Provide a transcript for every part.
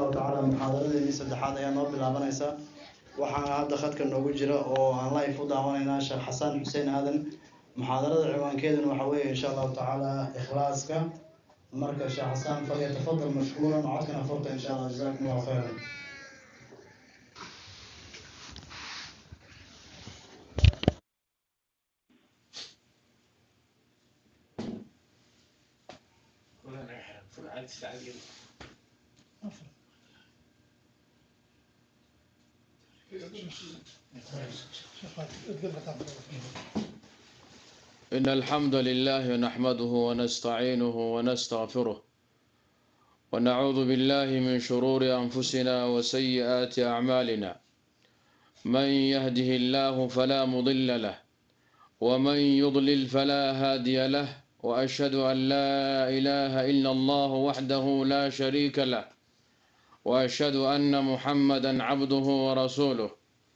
الله تعالى محاضرة saddexaad ayaa noo bilaabanaysa waxaan hadda khadka noogu jira oo aan live u daawanayna Sheekh Xasan Xuseen Aadan محاضرة ciwaankeeduna waxa weeye insha Allah ta'ala ikhlaaska marka Sheekh Xasan falyatafadal mashkuuran codkana furta insha Allah jazakumullahu khairan إن الحمد لله نحمده ونستعينه ونستغفره ونعوذ بالله من شرور أنفسنا وسيئات أعمالنا من يهده الله فلا مضل له ومن يضلل فلا هادي له وأشهد أن لا إله إلا الله وحده لا شريك له وأشهد أن محمدا عبده ورسوله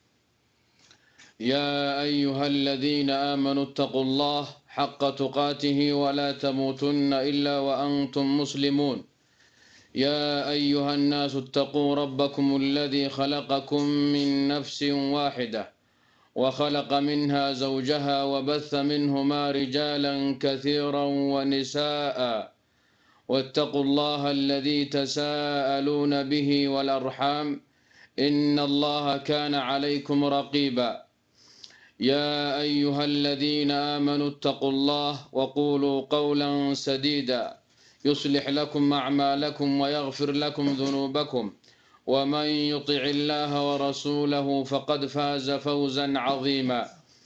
يا أيها الذين آمنوا اتقوا الله حق تقاته ولا تموتن إلا وأنتم مسلمون يا أيها الناس اتقوا ربكم الذي خلقكم من نفس واحدة وخلق منها زوجها وبث منهما رجالا كثيرا ونساء واتقوا الله الذي تساءلون به والأرحام إن الله كان عليكم رقيبا يا أيها الذين آمنوا اتقوا الله وقولوا قولا سديدا يصلح لكم أعمالكم ويغفر لكم ذنوبكم ومن يطع الله ورسوله فقد فاز فوزا عظيما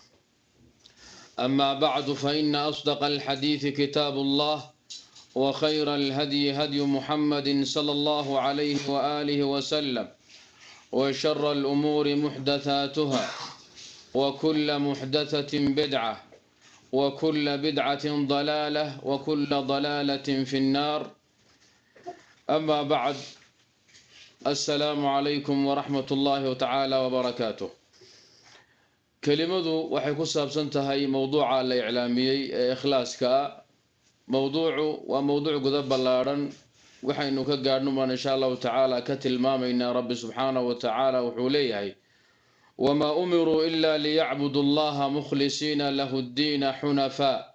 أما بعد فإن أصدق الحديث كتاب الله وخير الهدي هدي محمد صلى الله عليه وآله وسلم وشر الأمور محدثاتها وكل محدثة بدعة وكل بدعة ضلالة وكل ضلالة في النار أما بعد السلام عليكم ورحمة الله تعالى وبركاته كلمة وحيكون سابسنتهاي موضوع الإعلامي إخلاصك موضوع وموضوع قذب اللارن وحينو كقارنما إن شاء الله تعالى كتلمامينا رب سبحانه وتعالى وحوليه وما أمروا إلا ليعبدوا الله مخلصين له الدين حنفاء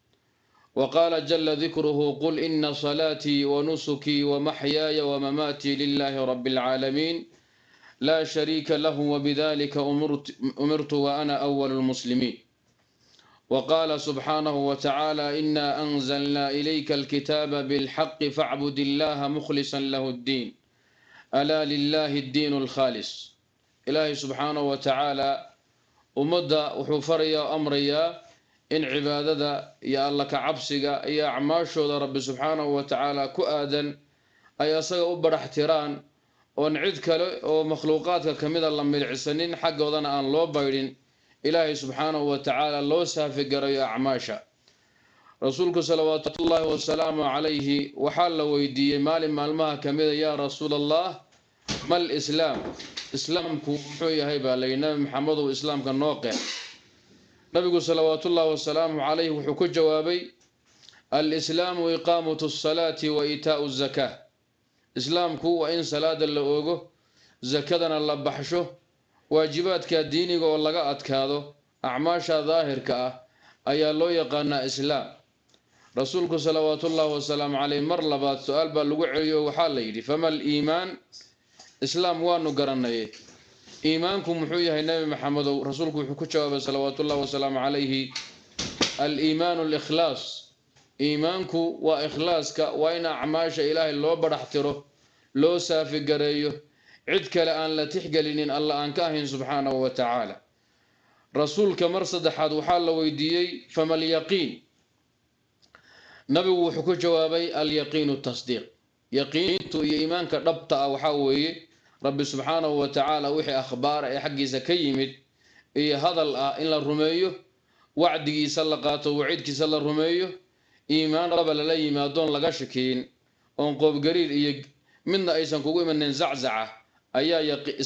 وقال جل ذكره قل إن صلاتي ونسكي ومحياي ومماتي لله رب العالمين لا شريك له وبذلك أمرت وأنا أول المسلمين وقال سبحانه وتعالى إنا أنزلنا إليك الكتاب بالحق فاعبد الله مخلصا له الدين ألا لله الدين الخالص إلهي سبحانه وتعالى ومدى وحفريا أمريا إن عبادة يا الله كعبسك يا عماشو رب سبحانه وتعالى كؤادا أي أصغى أبر احتران ونعدك ومخلوقاتك كمذا الله من العسنين حق وضنا أن لو بايرين إلهي سبحانه وتعالى لو سافقر يا عماشا رسولك صلوات الله وسلامه عليه وحال ويدي مال مالمها كمذا يا رسول الله ما الإسلام إسلامكم محوية هيبة لنا محمد وإسلام كان نوقع نبي صلوات الله وسلامه عليه وحكو جوابي الإسلام إقامة الصلاة وإيتاء الزكاة إسلامكم وإن صلاة اللي زكاة الله بحشه واجبات كديني والله قاعد كادو أعماشا ظاهر كا أي الله يقانا إسلام رسولك صلوات الله وسلام عليه مرلبات سؤال بالوعي وحال يدي فما الإيمان إسلام وانو قرنيه إيمانكم محوية النبي محمد ورسولكم حكو جواب صلوات الله وسلام عليه الإيمان الإخلاص إيمانكم وإخلاصك وإن أعماش إله اللو برحتره لو سافي قريه عدك لأن لا تحقلين الله أنكاهن سبحانه وتعالى رسولك مرصد حاد وحال ويديي فما اليقين نبي وحكو جوابي اليقين التصديق يقين تو إيمانك ربطة أو حوي رب سبحانه وتعالى وحي أخبار أي حق زكيمت إيه هذا إلا الرميه وعدي سلقاته وعيدك سل الرميه إيمان رب للي ما دون لغشكين ونقوب قرير إيه من أيسان كوي من زعزعة أيا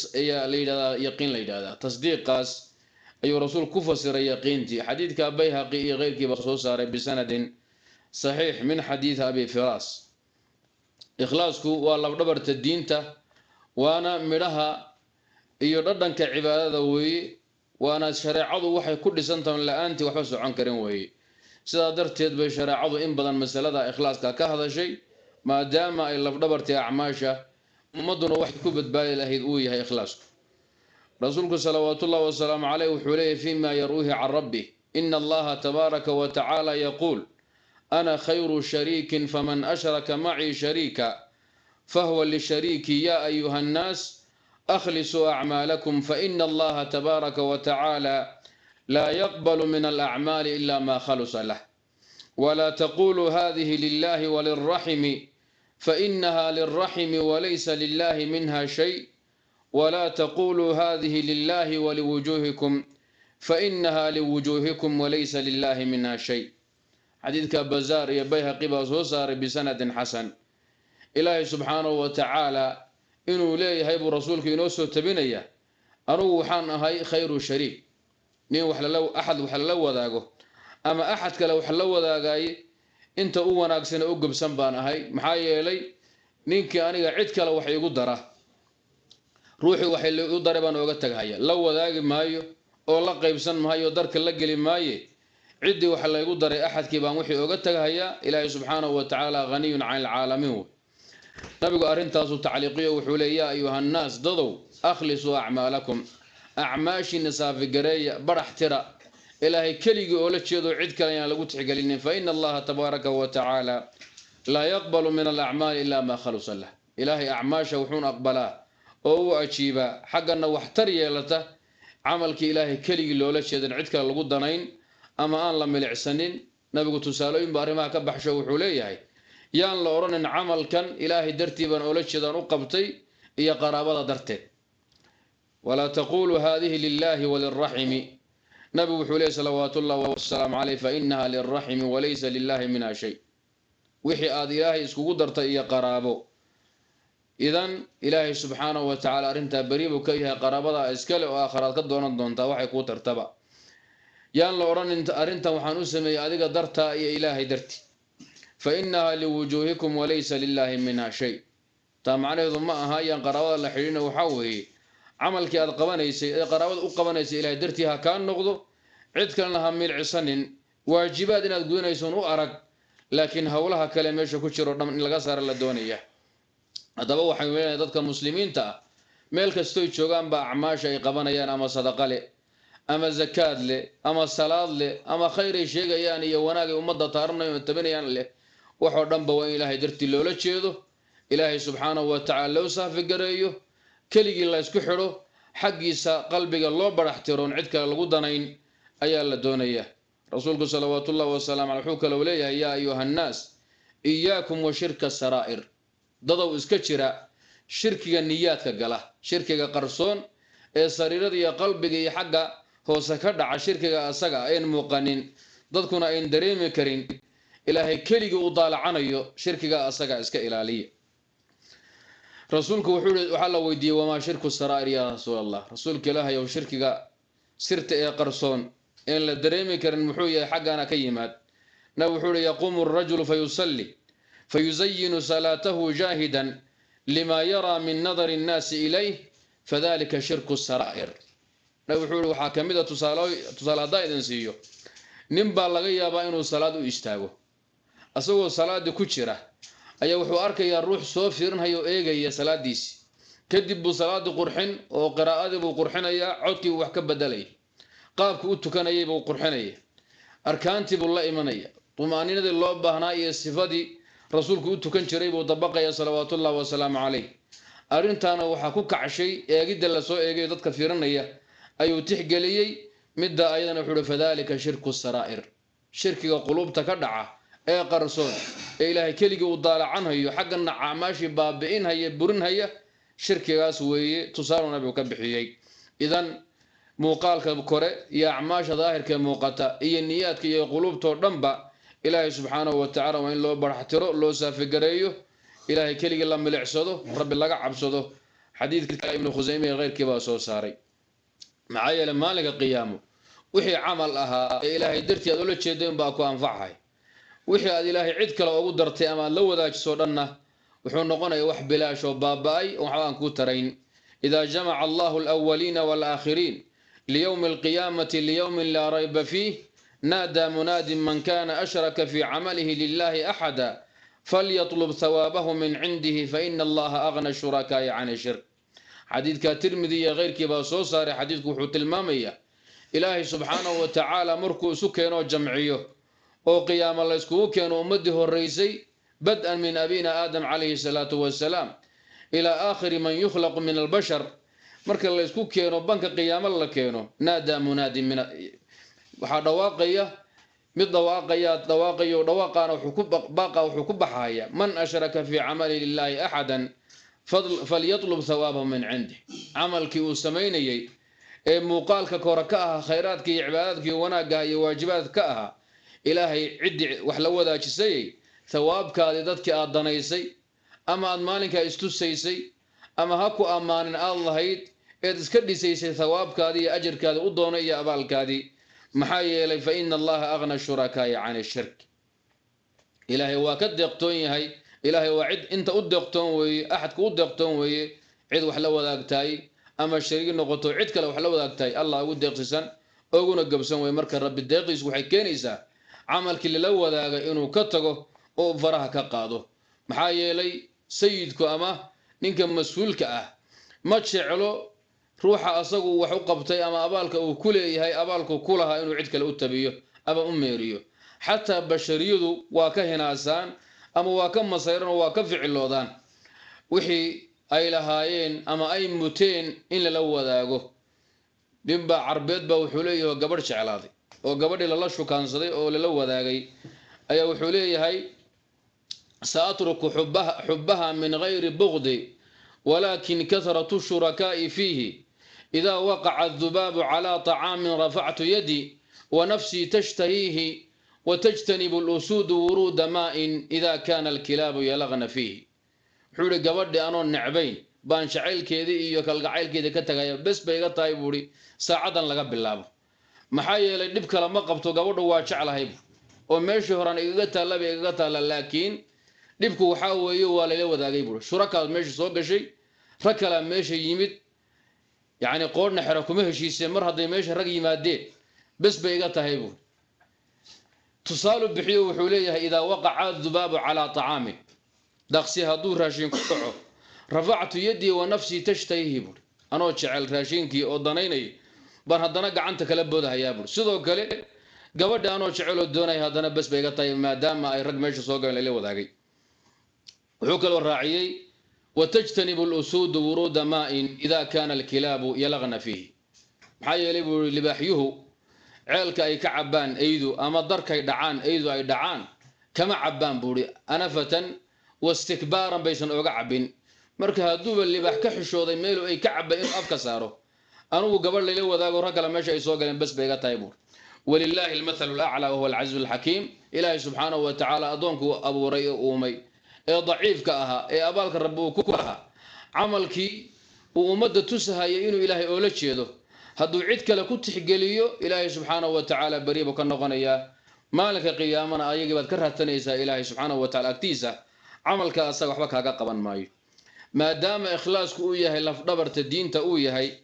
يقين ليدا تصديق قاس أي رسول كفسر يقينتي حديث كبيهقي غير كي بصوصار بسند صحيح من حديث أبي فراس إخلاصك والله دبرت الدين waana midhaha iyo dhadhanka cibaadada weeye waana shareecadu waxay ku dhisantahay la'aantii waxba socon karin weeye sidaa darteed bay shareecadu in badan masalada ikhlaaska ka hadashay maadaama ay lafdhabartii acmaasha ummaduna waxay ku badbaadi lahayd uu yahay ikhlaasku rasuulku salawaatullaahi wasalaamu calayh wuxuu leeyahay fiima yaruuhi can rabbi ina allaha tabaaraka wa tacaala yaquul ana khayru shariikin faman ashraka macii shariika fahuwa lishariiki ya ayuha annaas أخلصوا أعمالكم فإن الله تبارك وتعالى لا يقبل من الأعمال إلا ما خلص له ولا تقولوا هذه لله وللرحم فإنها للرحم وليس لله منها شيء ولا تقولوا هذه لله ولوجوهكم فإنها لوجوهكم وليس لله منها شيء حديث كبزار يبيهقي بصوصار بسند حسن إلهي سبحانه وتعالى inuu leeyahay buu rasuulku inoo soo tabinaya anugu waxaan ahay khayru shariik nin wax la wadaago ama axad kale wax la wadaagay inta u wanaagsan oo gobsan baan ahay maxaa yeelay ninkii aniga cid kale wax igu dara ruuxi wax igu daray baan ooga tagahaya la wadaagi maayo oo la qaybsan maayo darka la geli maayo cidii wax la igu daray axadkii baan wixii ooga tagahaya ilaahay subxaanahu wa tacaala ghaniyun 'anil 'aalamiin nabigu arintaasu tacliiqiyo wuxuu leeyahay yaa ayuha annaas dadow akhlisuu acmaalakum acmaashiina saafigareeya barax tira ilaahay keligii oo la jeedo cid kale aan lagu tixgelinin fa ina allaha tabaaraka wa tacaala laa yaqbalu min alacmaali ilaa maa khalusa lah ilaahay acmaasha wuxuun aqbalaa oo u ajiibaa xaggana wax tar yeelata camalkii ilaahay keligii loola jeedan cid kale lagu danayn ama aan la milicsanin nabigu tusaalooyin ba arrimaha ka baxsho wuxuu leeyahay yaan la oranin camalkan ilaahay dartii baan oola jeedaan u qabtay iyo qaraabada darteed walaa taqulu hadhihi lillahi walirrahimi nabi wuxuu leeyahay salawaatullaahi wasalaamu calayhi fa innaha lirrahimi walaysa lillahi minha shay wixii aad ilaahay iskugu dartay iyo qaraabo idan ilaahay subxaanahu wa tacaala arrintaa beri buu ka yahay qaraabada iskale oo aakhiraad ka doonan doontaa waxay kuu tartaba yaan la oranin arrintan waxaan u sameeyey adiga dartaa iyo ilaahay dartii فإنها لوجوهكم وليس لله منها شيء تمعنى ما أهايان قرابة لحرين وحوه عمل كي قبنيسي قرابة قبنيسي إلى درتها كان نقضه عد كان لها ميل عسن واجبات إن تقولون يسون أرق لكن هولها كلمة شكوشر من القصر الدونية هذا هو حيوان ضدك مسلمين تا ملك استوي شوغان بأعماش أي قبنيان أما صدقة له أما زكاة له أما صلاة له أما خير شيء يعني يوناك ومضى طارنا يتبنيان له wuxuu dhanba waa ilaahay dartii loola jeedo ilaahay subxaanahu wa tacaala loo saafigareeyo keligii la isku xidho xaggiisa qalbiga loo baraxtiroon cid kale lagu danayn ayaa la doonayaa rasuulku salawaatullaahi wasalaamu calayhi wuxuu kaloo leeyahay yaa ayuha annaas iyaakum wa shirka saraa'ir dadow iska jira shirkiga niyaadka gala shirkiga qarsoon ee sariirada iyo qalbiga iyo xagga hoose ka dhaca shirkiga asaga aan muuqanin dadkuna aan dareemi karin ilaahay keligii u daalacanayo shirkiga asaga iska ilaaliya rasuulku waxa la weydiiyay wama shirku saraa'ir ya rasuulallah rasuulka ilaahay oo shirkiga sirta ee qarsoon in la dareemi karin muxuu yahay xaqana ka yimaad na wuxuu yaqumu ar-rajulu fayusalli fayuzayyinu salatahu jahidan lima yara min nadari an-nas ilayhi fadhalika shirku saraa'ir na wuxuu waxa kamida tusaalaada idin siiyo nin baa laga yaabaa inuu salaad u istaago asagoo salaada ku jira ayaa wuxuu arkayaa ruux soo fiirinhayo eegaya salaadiisi kadib buu salaada qurxin oo qiraa'ada buu qurxinayaa codkii wax ka bedelay qaabku u tukanayay buu qurxinaya arkaantii buu la imanaya tumaaninadii loo baahnaa iyo sifadii rasuulku u tukan jiray buu dabaqaya salawaatullaahi wasalaamu calayh arrintaana waxaa ku kacshay eegidda la soo eegay dadka fiirinaya ayuu tixgeliyey midda ayadana wuxuu fadhalika shirku saraa'ir shirkiga qulubta ka dhaca ee qarsoon ee ilaahay keligii u daalacanhayo xaggana acmaashi baabi'inhaya burinhaya shirkigaas weeye tusaale nabigu ka bixiyay idan muuqaalka kore iyo acmaasha daahirka muuqata iyo niyaadka iyo qulubtoo dhanba ilaahay subxaanahu wa tacaala waa in loo baraxtiro loo saafigareeyo ilaahay keligii la milicsado rabbi laga cabsado xadiidka ibnu khusayme ee keyrkii baa soo saaray maxaa yeelay maalinka qiyaamo wixii camal ahaa ee ilaahay dartii aad ula jeedo in baa ku anfacahay wixii aad ilaahay cid kale ugu dartay ama aad la wadaajiso dhanna wuxuu noqonayaa wax bilaash oo baaba'ay oo waxba aan ku tarayn. إذا جمع الله الأولين والآخرين ليوم القيامة ليوم لا ريب فيه نادى مناد من كان أشرك في عمله لله أحدا فليطلب ثوابه من عنده فإن الله أغنى الشركاء عن الشرك. حديث كترمذي غير كبا صار حديث كحوت المامية إلهي سبحانه وتعالى مركو سكينو جمعيه وقيام الله يسكو كانوا أمده الرئيسي بدءا من أبينا آدم عليه الصلاة والسلام إلى آخر من يخلق من البشر مركز الله يسكو كانوا بنك قيام الله كانوا نادى منادي من وحدواقية بالضواقيات ضواقي ودواقا وحكوب باقا وحكوب بحايا من أشرك في عمل لله أحدا فليطلب ثوابه من عنده. عملك وسميني موقالك كوركاها خيراتك عباداتك وناقها واجباتك إلهي عدي وحلو ذاك السي ثوابك ذاتك آدانيسي أما أدمانك استسيسي أما هكو أمان الله هيد إذ كدي سيسي ثوابك هذه أجرك هذه أدوني أبالك هذه محايا لي فإن الله أغنى الشركاء عن الشرك. إلهي واكد يقتوني هاي إلهي وعد أنت أدقتون وي أحد كأدقتون وي عد وحلو ذاك تاي أما الشريك نقطو عدك لو حلو ذاك تاي الله ودق سسن أقول قبسون وي مركز رب الدقيس وحي كنيسة عملك اللي لو ذاك إنه كتقه أو فرها كقاضه محايا لي سيدك أما نينك مسؤولك ما تشعلو روح أصغو وحقبتي أما أبالك وكله هاي أبالك كلها إنه عدك الأتبيه أبا أميريو حتى بشريدو واكهناسان أما واكم مصيرنا واكفع اللودان وحي أي لهايين أما أي متين إلا لو ذاقه بيبا عربيت بوحوليه وقبر شعلاضي وقبر إلا الله شو كان صدي أو لو ذاقي أي وحوليه هاي سأترك حبها من غير بغض ولكن كثرة الشركاء فيه إذا وقع الذباب على طعام رفعت يدي ونفسي تشتهيه وتجتنب الأسود ورود ماء إذا كان الكلاب يلغن فيه. حول قبردي أنا النعبين بان شعيل كذي يكال قعيل كذي كتغير بس بيغطا يبوري ساعدا لقب الله محايا لدبك لما قبطو قبردو واشع لهيب وماشي هران إيغتا لبي إيغتا لكن دبكو وحاوه يوالا ليو ذا يبوري شركا ماشي صوق شيء ركلا ماشي يمد يعني قولنا حركو مهشي سمر هذا ماشي رقي مادين بس بيغطا يبوري تصال بحيو وحوليه إذا وقع الذباب على طعامه دقسيها دور راشين كعو رفعت يدي ونفسي تشتهيه بور أنا أشعل راشينكي أو ضنيني بان هدنا قعنت كلبودها يا بور سيدو كلي قبل أنا أشعل الدوني هدنا بس بيقطع ما دام أي رق ماشي سوق اللي وذاقي وحكل الراعي وتجتنب الأسود ورود ماء إذا كان الكلاب يلغن فيه حي لباحيه عيلك أي كعبان أيدو أما درك أي دعان أيدو أي دعان كما عبان بوري أنفة واستكبارا بيسن أوقعبين مركها دوبا اللي بحكي حشوضي ميلو أي كعب إن أفكا سارو أنو قبل لي لو ذاقو ركلا ماشي يسوق بس بيقا تايبور ولله المثل الأعلى وهو العزيز الحكيم إلهي سبحانه وتعالى أدونك أبو ري أومي إيه ضعيف كأها إيه أبالك ربو كوكوها عملكي ومدة تسها يإنو إلهي أولتش يدو هدو عدك لكنت حقليو إلهي سبحانه وتعالى بريبو كنغنيا مالك قيامنا أيقي بذكرها التنيسة إلهي سبحانه وتعالى أكتيسة عملك أصدق حبك هكا قبان مايو ما دام إخلاصك أويهي لفدبرت الدين تأويهي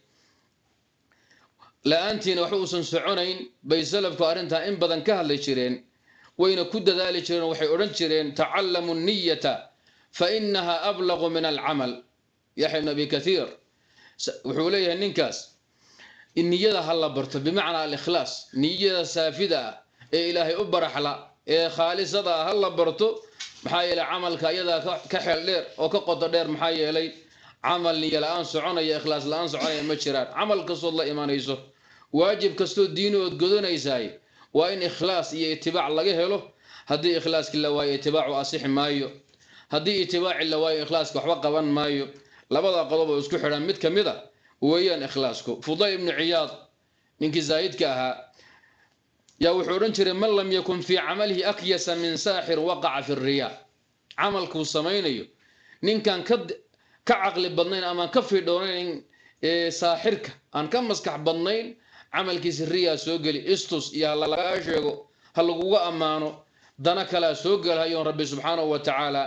لأنتين وحوصا سعونين بيسلفك أرنتها إن بدن كهل لشيرين وإن كد ذلك شيرين وحي أرنشيرين تعلموا النية فإنها أبلغ من العمل يحيى النبي كثير وحوليها الننكاس النية هلا برت بمعنى الإخلاص نية سافدة إلهي أبرحلا خالصة هلا برتو محايا عملك يدا كحل دير او كقود دير محايا لي عمل ني الان سعونيا اخلاص الان سعونيا ما جيران عمل كسو الله ايمانيسو واجب كسو دينو غدونيساي وان اخلاص iyo اتباع laga helo hadii ikhlaas kila way اتباع asix maayo hadii اتباع la way ikhlaas waxba qaban maayo labada qodob oo isku xiran mid kamida weeyaan ikhlaasku Fudayl ibn Iyad ninki zaayidka aha يا وحورن جري من لم يكن في عمله أكيس من ساحر وقع في الرياء عملك وسمينيو نين كان كعقل بدنين أما كفي دونين ساحرك أن كم مسكح بدنين عملك سرية سوقلي استوس يا الله أشيغو هلقوا أمانو دانك لا سوقل هيون ربي سبحانه وتعالى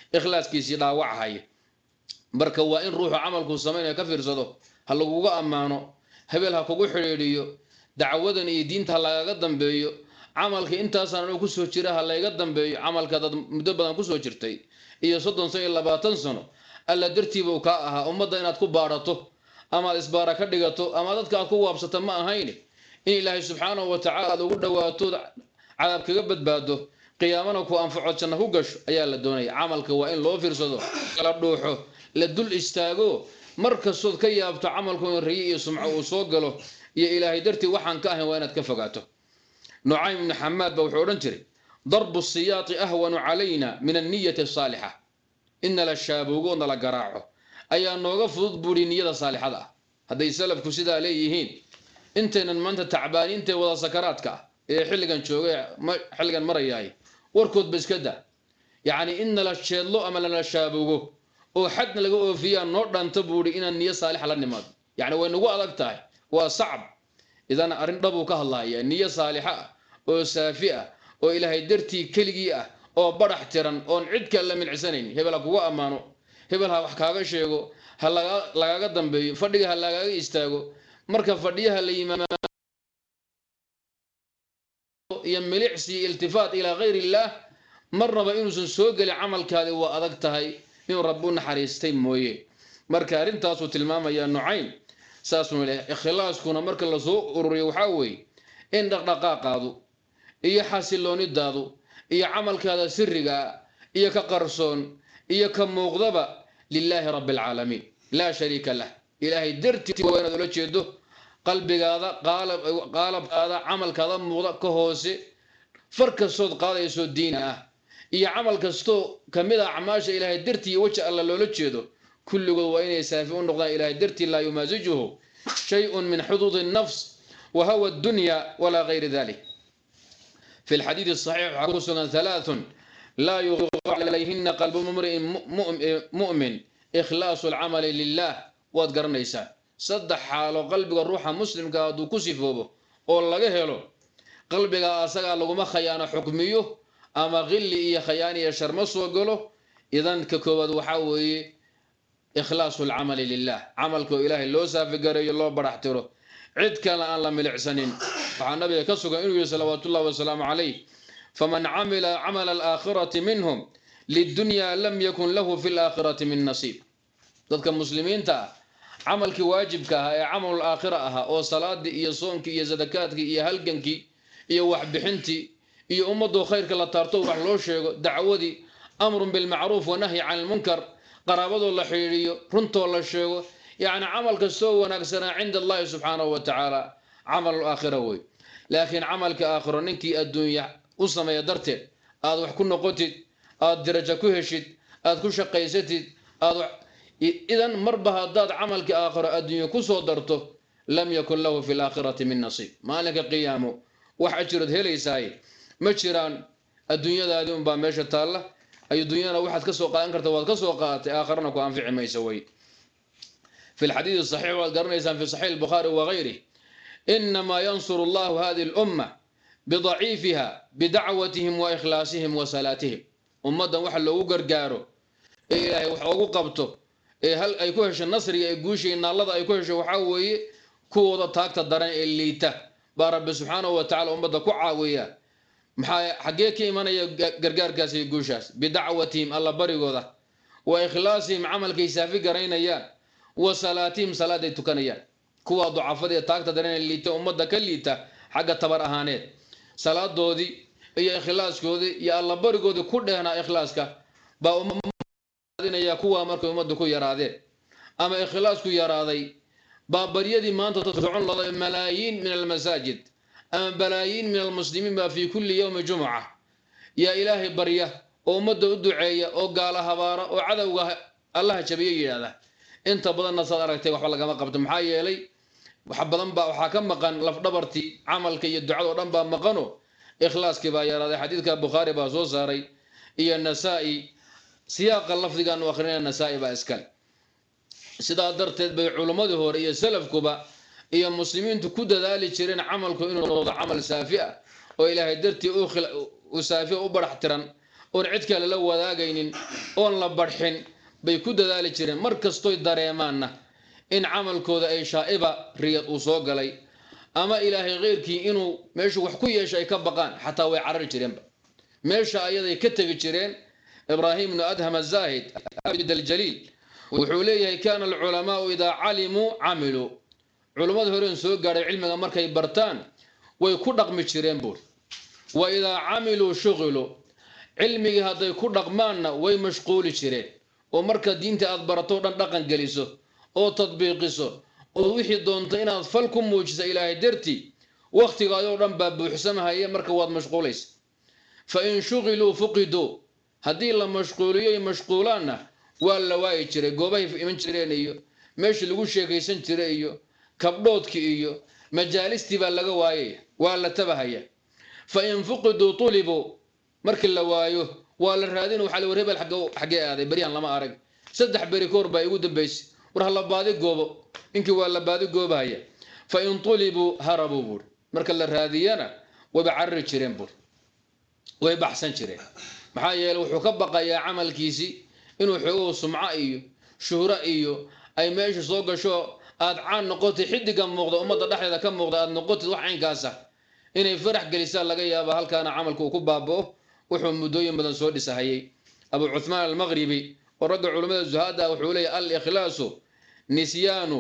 ikhlaaskiisii dhaawacaya marka waa in ruuxu camalku sameeyo ka fiirsado ha laguga amaano hebel ha kugu xiriiriyo dacwadan iyo diinta lagaga dambeeyo camalka intaasaan ku soo jira ha laga dambeeyo camalka dad muddo badan ku soo jirtay iyo 30 sano iyo 20 sano alla dartiiba uu ka ahaa ummadda inaad ku baarato ama isbaara ka dhigato ama dadka aad ku waabsato ma ahayn in ilaahay subxaanahu wa ta'aala ugu dhawaato cadaab kaga badbaado qiyaamana ku anfaco janno ku gasho ayaa la doonaya camalka waa in loo fiirsado kala dhuuxo la dul istaago markastood ka yaabto camalku in riyo iyo sumco uu soo galo iyo ilaahay dartii waxaan ka ahayn waa inaad ka fogaato Nu'aym ibn Hammad ba wuxuu oran jiray darbu siyaati ahwanu alayna min an-niyyati as-salihah inna la-shabuuguna la garaaco ayaa nooga fudud buuri niyada saalixada haday salafku sida leeyihiin inteenan maanta tacbaaniinta wada sakaraadka ee xilligan joogay xilligan marayay warkood baskada yaani inna la-sheedlo ama la-shabuugo oo xadna laga oofiyaa noo dhanta buuri inaan niyo saalix la nimaado yaani way nagu adag tahay waa sacab idan arin dhabu ka hadlaaya niyo saalixa oo saafi'a oo ilaahay dartii keligii ah oo barax tiran oo cid kale la milcisanayn hebel kugu amaano hebel ha wax kaaga sheego ha lagaga dambeeyo fadhiga ha lagaga istaago marka fadhiyaha la yimaado iyo milicsi iltifaat ila ghayri illah marnaba inuusan soo gali camalkaadi waa adag tahay inuu rabbu naxariistay mooye marka arintaas uu tilmaamaya Nu'aym saasuna leh ikhlaaskuna marka la soo ururiyo waxa weey in dhaqdhaqaaqaadu iyo xasiloonidaadu iyo camalkaada sirriga iyo ka qarsoon iyo ka muuqdaba lillahi rabbil alamin la sharika lah ilaahay dartii waa inaad ula jeedo qalbigaada qaalabkaada camalkaada muuqda ka hoose farkasood qaadayso diin ah iyo camal kasto kamida acmaasha ilaahay dartii waja alla loola jeedo kulligood waa inay saafi u noqdaan ilaahay dartii la yumazijuhu shay'un min hudud an-nafs wa huwa ad-dunya wala ghayr dhalik في الحديث الصحيح حكوسنا 3 لا يغفر عليهن قلب امرئ مؤمن إخلاص العمل لله وادقرنيسا صدح حاله قلبك الروح مسلم كادو كسفوبه او لغا هيلو قلبك اسغا لغما خيانه حكميه اما غلي iyo khiyaani iyo sharma soo galo idan ka koobad waxa weeye إخلاص العمل لله عملك إلهي لو سافي قرية لو برحتره عد كان أن لم يلعسنين فعن النبي كسوك إنه صلوات الله والسلام عليه فمن عمل عمل الآخرة منهم للدنيا لم يكن له في الآخرة من نصيب ذلك المسلمين تا عملك واجبك هي عمل الآخرة أو صلاة إيا صومك إيا زدكاتك إيا هلقنك إيا وحبحنتي إيا أمضو خيرك لا تارتو وحلوش دعودي أمر بالمعروف ونهي عن المنكر قرابض الله حيريو رنتو الله شيغو يعني عمل كسو وناكسنا عند الله سبحانه وتعالى عمل الآخرة وي لكن عمل كآخر ننكي الدنيا وصما يدرتي هذا وحكون نقطت هذا درجة كوهشت هذا كل شقيستت هذا إذن مربها ضاد عمل كآخر الدنيا كسو درته لم يكن له في الآخرة من نصيب ما لك قيامه وحجرد هلي ساي مجران الدنيا ذا دون بامشة الله أي الدنيا واحد كسو قائن كرت واحد كسو قات آخرنا كأنفع ما يسوي في الحديث الصحيح والقرن في صحيح البخاري وغيره إنما ينصر الله هذه الأمة بضعيفها بدعوتهم وإخلاصهم وصلاتهم أمدا وحل لو قرقارو إيه وحقو قبطو إيه هل أيكوهش النصر يقوشي إن الله أيكوهش وحاوي كوضا تاكتا الدران اللي تا بارب سبحانه وتعالى أمدا كعاوية حقيقي من قرقار كاسي يقوشاس بدعوتهم الله بريقو ذا وإخلاصهم عمل كيسافي قرين ايان وصلاتهم صلاة تكنيان كوا ضعفاء تاكتا درين اللي تا أمدا كالليتا حق تبر أهانيت صلاة دودي يا إخلاص كودي يا الله بريقو دي كلنا إخلاصك با أمدين يا كوا مركو أمدا كو يرادي أما إخلاصك يرادي با بريدي ما أنت تدعون الله ملايين من المساجد أما بلايين من المسلمين في كل يوم جمعة يا إلهي بريه ومد الدعية وقال هبارة وعذو الله شبيه هذا أنت بدنا صدرك وحلا كما قبت محايا لي وحبضن با وحكم مقن لفدبرتي عملك يدعو ودن با مقنو إخلاص كبا يا هذا حديث كالبخاري بازو ساري هي النسائي سياق اللفظ كان واخرين النسائي باسكال سيدا درت بعلماء هور هي سلف كبا هي المسلمين تكود ذلك شرين عملكم إنه عمل سافئة وإلهي درتي وسافئة وبرحترا oon cid kale la wadaagaynin oon la barxin bay ku dadaali jireen markastoy dareemaanna in camalkooda ay shaa'iba riyad uu soo galay ama ilaahay qeyrkii inuu meeshu wax ku yeesho ay ka baqaan xataa way carari jireenba meesha ayaday ka tegi jireen ibraahim ibn adham az-zahid abd al-jalil wuxuu leeyahay kana al-ulama idha alimu amilu culimada horeen soo gaaray cilmiga markay bartaan way ku dhaqmi jireen buur wa idha amilu shughulu cilmiga haday ku dhaqmaanna way mashquuli jireen oo marka diinta aad barato dhan dhaqan geliso oo tadbiiqiso oo wixii doonto inaad fal ku muujiso ilaahay darti waqtigaadoo dhan baa buuxsamahay marka waad mashquulaysa fa in shughilu fuqidu hadii la mashquuliyo mashquulaana waa la waay jiray goobahay iman jireen iyo meeshii lagu sheekaysan jiray iyo kabdhoodkii iyo majaalistii baa laga waayay waa la tabahaya fa in fuqidu tulibu markii la waayo waa la raadin waxa la wareebal xagee aaday bariyan lama arag saddex bari koor baa igu dambeysay war la baadi goobo inkii waa la baadi goobahaya fa in tulibu harabu bur marka la raadiyana way carri jireen bur way baxsan jireen maxaa yeelay wuxuu ka baqayaa camalkiisi inuu xoog sumca iyo shuhra iyo ay meesha soo gasho aad caan noqotay xidiga muuqda umada dhaxdeeda ka muuqda aad noqotay wax aynkaas ah inay farax galisaa laga yaabo halkaana camalku ku baaboo wuxuu mudooyin badan soo dhisahayay abu uthman al-maghribi ورد علماء الزهاد وحولي الإخلاص نسيان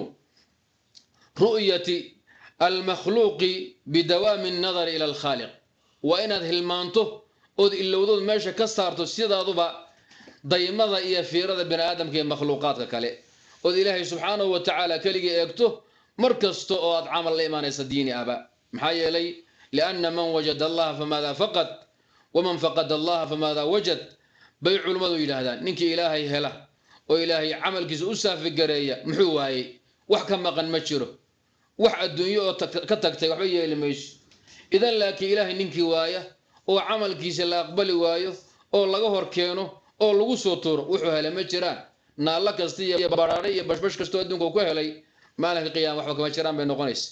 رؤية المخلوق بدوام النظر إلى الخالق وإن هذه المانته أذ إلا وضوض ماشا كسرته السيدة ضبا ضيمضة إيا في رضا بن آدم كي مخلوقات كالي أذ إلهي سبحانه وتعالى كالي يكته مركزته أو عمل الإيمان يصديني أبا محايا لي لأن من وجد الله فماذا فقد ومن فقد الله فماذا وجد bay culimadu yiraahdaan ninkii ilaahay hela oo ilaahay amalkiisa u saafi gareeya muxuu waayay wax ka maqan ma jiro wax adduunyo oo ka tagtay waxba yeelimayso idan laakiin ilaahay ninkii waaya oo amalkiisa la aqbali waayo oo laga hor keeno oo lagu soo tuuro wuxuu helay ma jiraan naala kasta iyo baraare iyo bashbash kasto adduunka ku helay maalinka qiyaam waxba kama jiraan bay noqonaysaa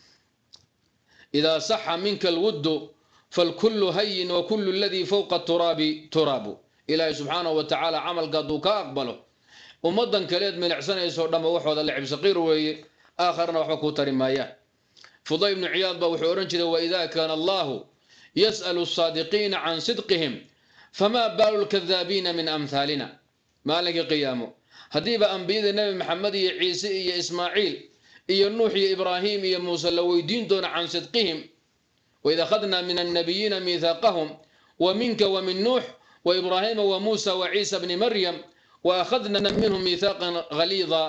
ida sahha minka alwudd falkullu hayyin wa kullu alladhi fawqa turabi turabu إلهي سبحانه وتعالى عمل قدوك أقبله ومضن كليد من إحسان يسوع دم وحوض اللعب صغير وي آخرنا وحكو ترمايا فضي بن عياض وحورنش وإذا كان الله يسأل الصادقين عن صدقهم فما بال الكذابين من أمثالنا ما لقي قيامه هديب أنبياء النبي محمد عيسى إسماعيل نوح إبراهيم موسى لو يدين دون عن صدقهم وإذا أخذنا من النبيين ميثاقهم ومنك ومن نوح وإبراهيم وموسى وعيسى بن مريم وأخذنا منهم ميثاقا غليظا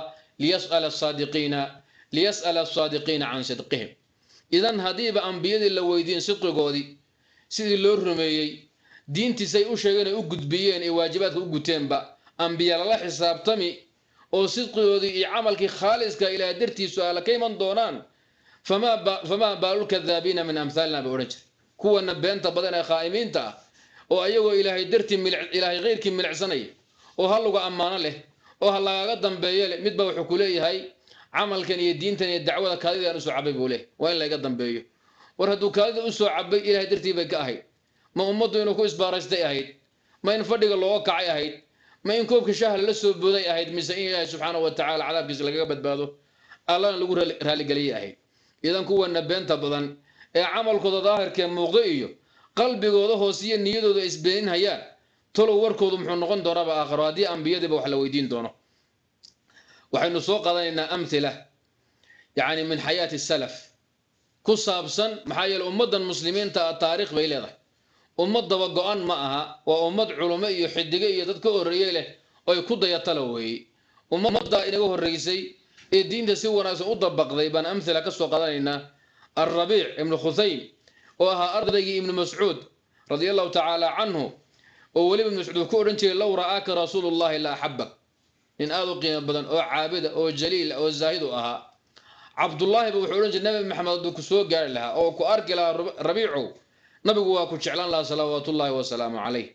ليسأل الصادقين عن صدقهم إذن هديب أنبياء اللويدين صدق قودي سيد اللور رميي دين تسي أشيغن أقود بيين واجبات أقودتين با أنبياء الله حساب تمي أو صدق قودي عملك خالصك إلى درتي سؤال كيمن دونان فما بال الكذابين من أمثالنا بورجر كوا نبين تبضنا خائمين تا oo ayagoo ilaahay darti ilaahay qeyrkii milcsanay oo hal lagu amaano leh oo hal laga dambeeyo midba wuxuu ku leeyahay amalkan iyo diintan iyo dacwada kaadida aan soo cabay buu leh waa in laga dambeeyo war haduu kaadida u soo cabay ilaahay darti bay ka ahayd ma ummadu inuu ku isbaaraystay ahayd ma in fadhiga loo kacay ahayd ma in koobka shaaha la soo booday ahayd mise in ilaahay subxaanahu wa ta'ala cadaabkiisa laga badbaado allah lagu raali galiyay ahayd idan kuwa nabeenta badan ee amalkooda daahirka muuqdo iyo qalbigooda hoosiyo niyadooda isbeen hayaan tolo warkoodu muxuu noqon doonaa aakhiro hadii anbiyada wax la weydiin doono waxaynu soo qadanaynaa amthila yaani min hayati salaf ku saabsan maxaa yeelay ummadan muslimiinta taariikh bay leedahay ummadaba go'an ma aha waa ummad culimo iyo xidiga iyo dad ka horeeyay leh oo ku dayatala weey ummadda inaga horeysay ee diinta si wanaagsan u dabaqday baan amthila ka soo qadanaynaa الربيع ابن خثيم وها أرضي ابن مسعود رضي الله تعالى عنه وولي ابن مسعود كورنتي لو رآك رسول الله لا أحبك إن آذو قيمة بدن أو عابدة أو جليل أو الزاهد أها عبد الله بن حورنتي النبي محمد كسو قال لها أو كأرك لها ربيعه نبي واكو شعلان الله صلوات الله وسلامه عليه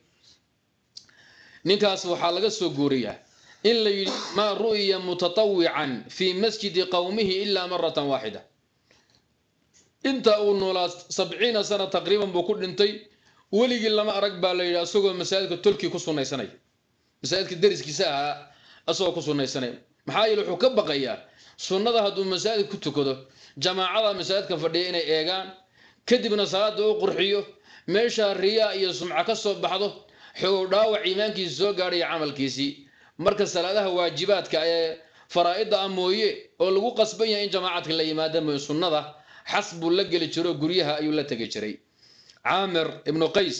نكاس وحالق السوقورية إلا ما رؤي متطوعا في مسجد قومه إلا مرة واحدة inta uu noolaa 70 sano taqriiban buu ku dhintay ولي لما أرق بالي أسوق مساجد تلكي كسرنا سنة مساجد درس كساها أسوق كسرنا سنة محايل الحكم بقية سنة هذو مساجد كنت كده جماعة مساجد كفردين إيجان كدبنا صلاة وقرحيه meesha riyaa iyo sumca ka soo baxdo xoo dhaawac iimaankiisa soo gaaray camalkiisi marka salaadaha waajibaadka ee faraa'ida amooye oo lagu qasban yahay in jamaacadka la yimaado sunnada xasbu la gali jiro guriyaha ayuu la tagay jiray Aamir ibn Qays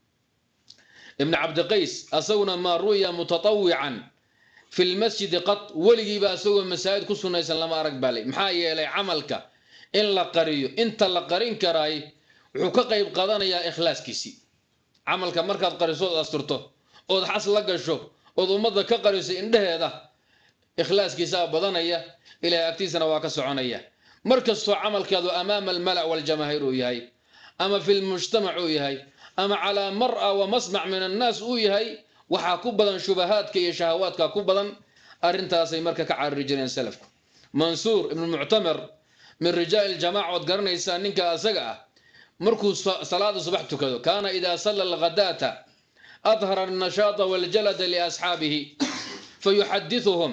ibn Abd Qays asawna ma ruya mutatawwi'an fi al-masjid qat waligi ba asoo masaajid ku sunnaysan lama arag balay maxaa yeelay camalka in la qariyo inta la qarin karay wuxuu ka qayb qaadanayaa ikhlaaskiisi camalka markaad qariso asturto oo xas la gasho oo umada ka qariso indhaheeda ikhlaaskiisa badanaya ilaa agtiisana waa ka soconaya markastoo camalkaadu amaama al-mala' wal jamaahir uu yahay ama fil mujtamac uu yahay ama ala mar'a wa masma' min an-nas uu yahay waxa ku badan shubahaadka iyo shahawaadka ku badan arintaas ay marka ka carri jireen salafku Mansuur ibn Mu'tamir min rijaal al-jamaa'a wad garanaysa ninka asaga ah مركو صلاة الصبح تكذو كان إذا صلى الغداة أظهر النشاط والجلد لأصحابه فيحدثهم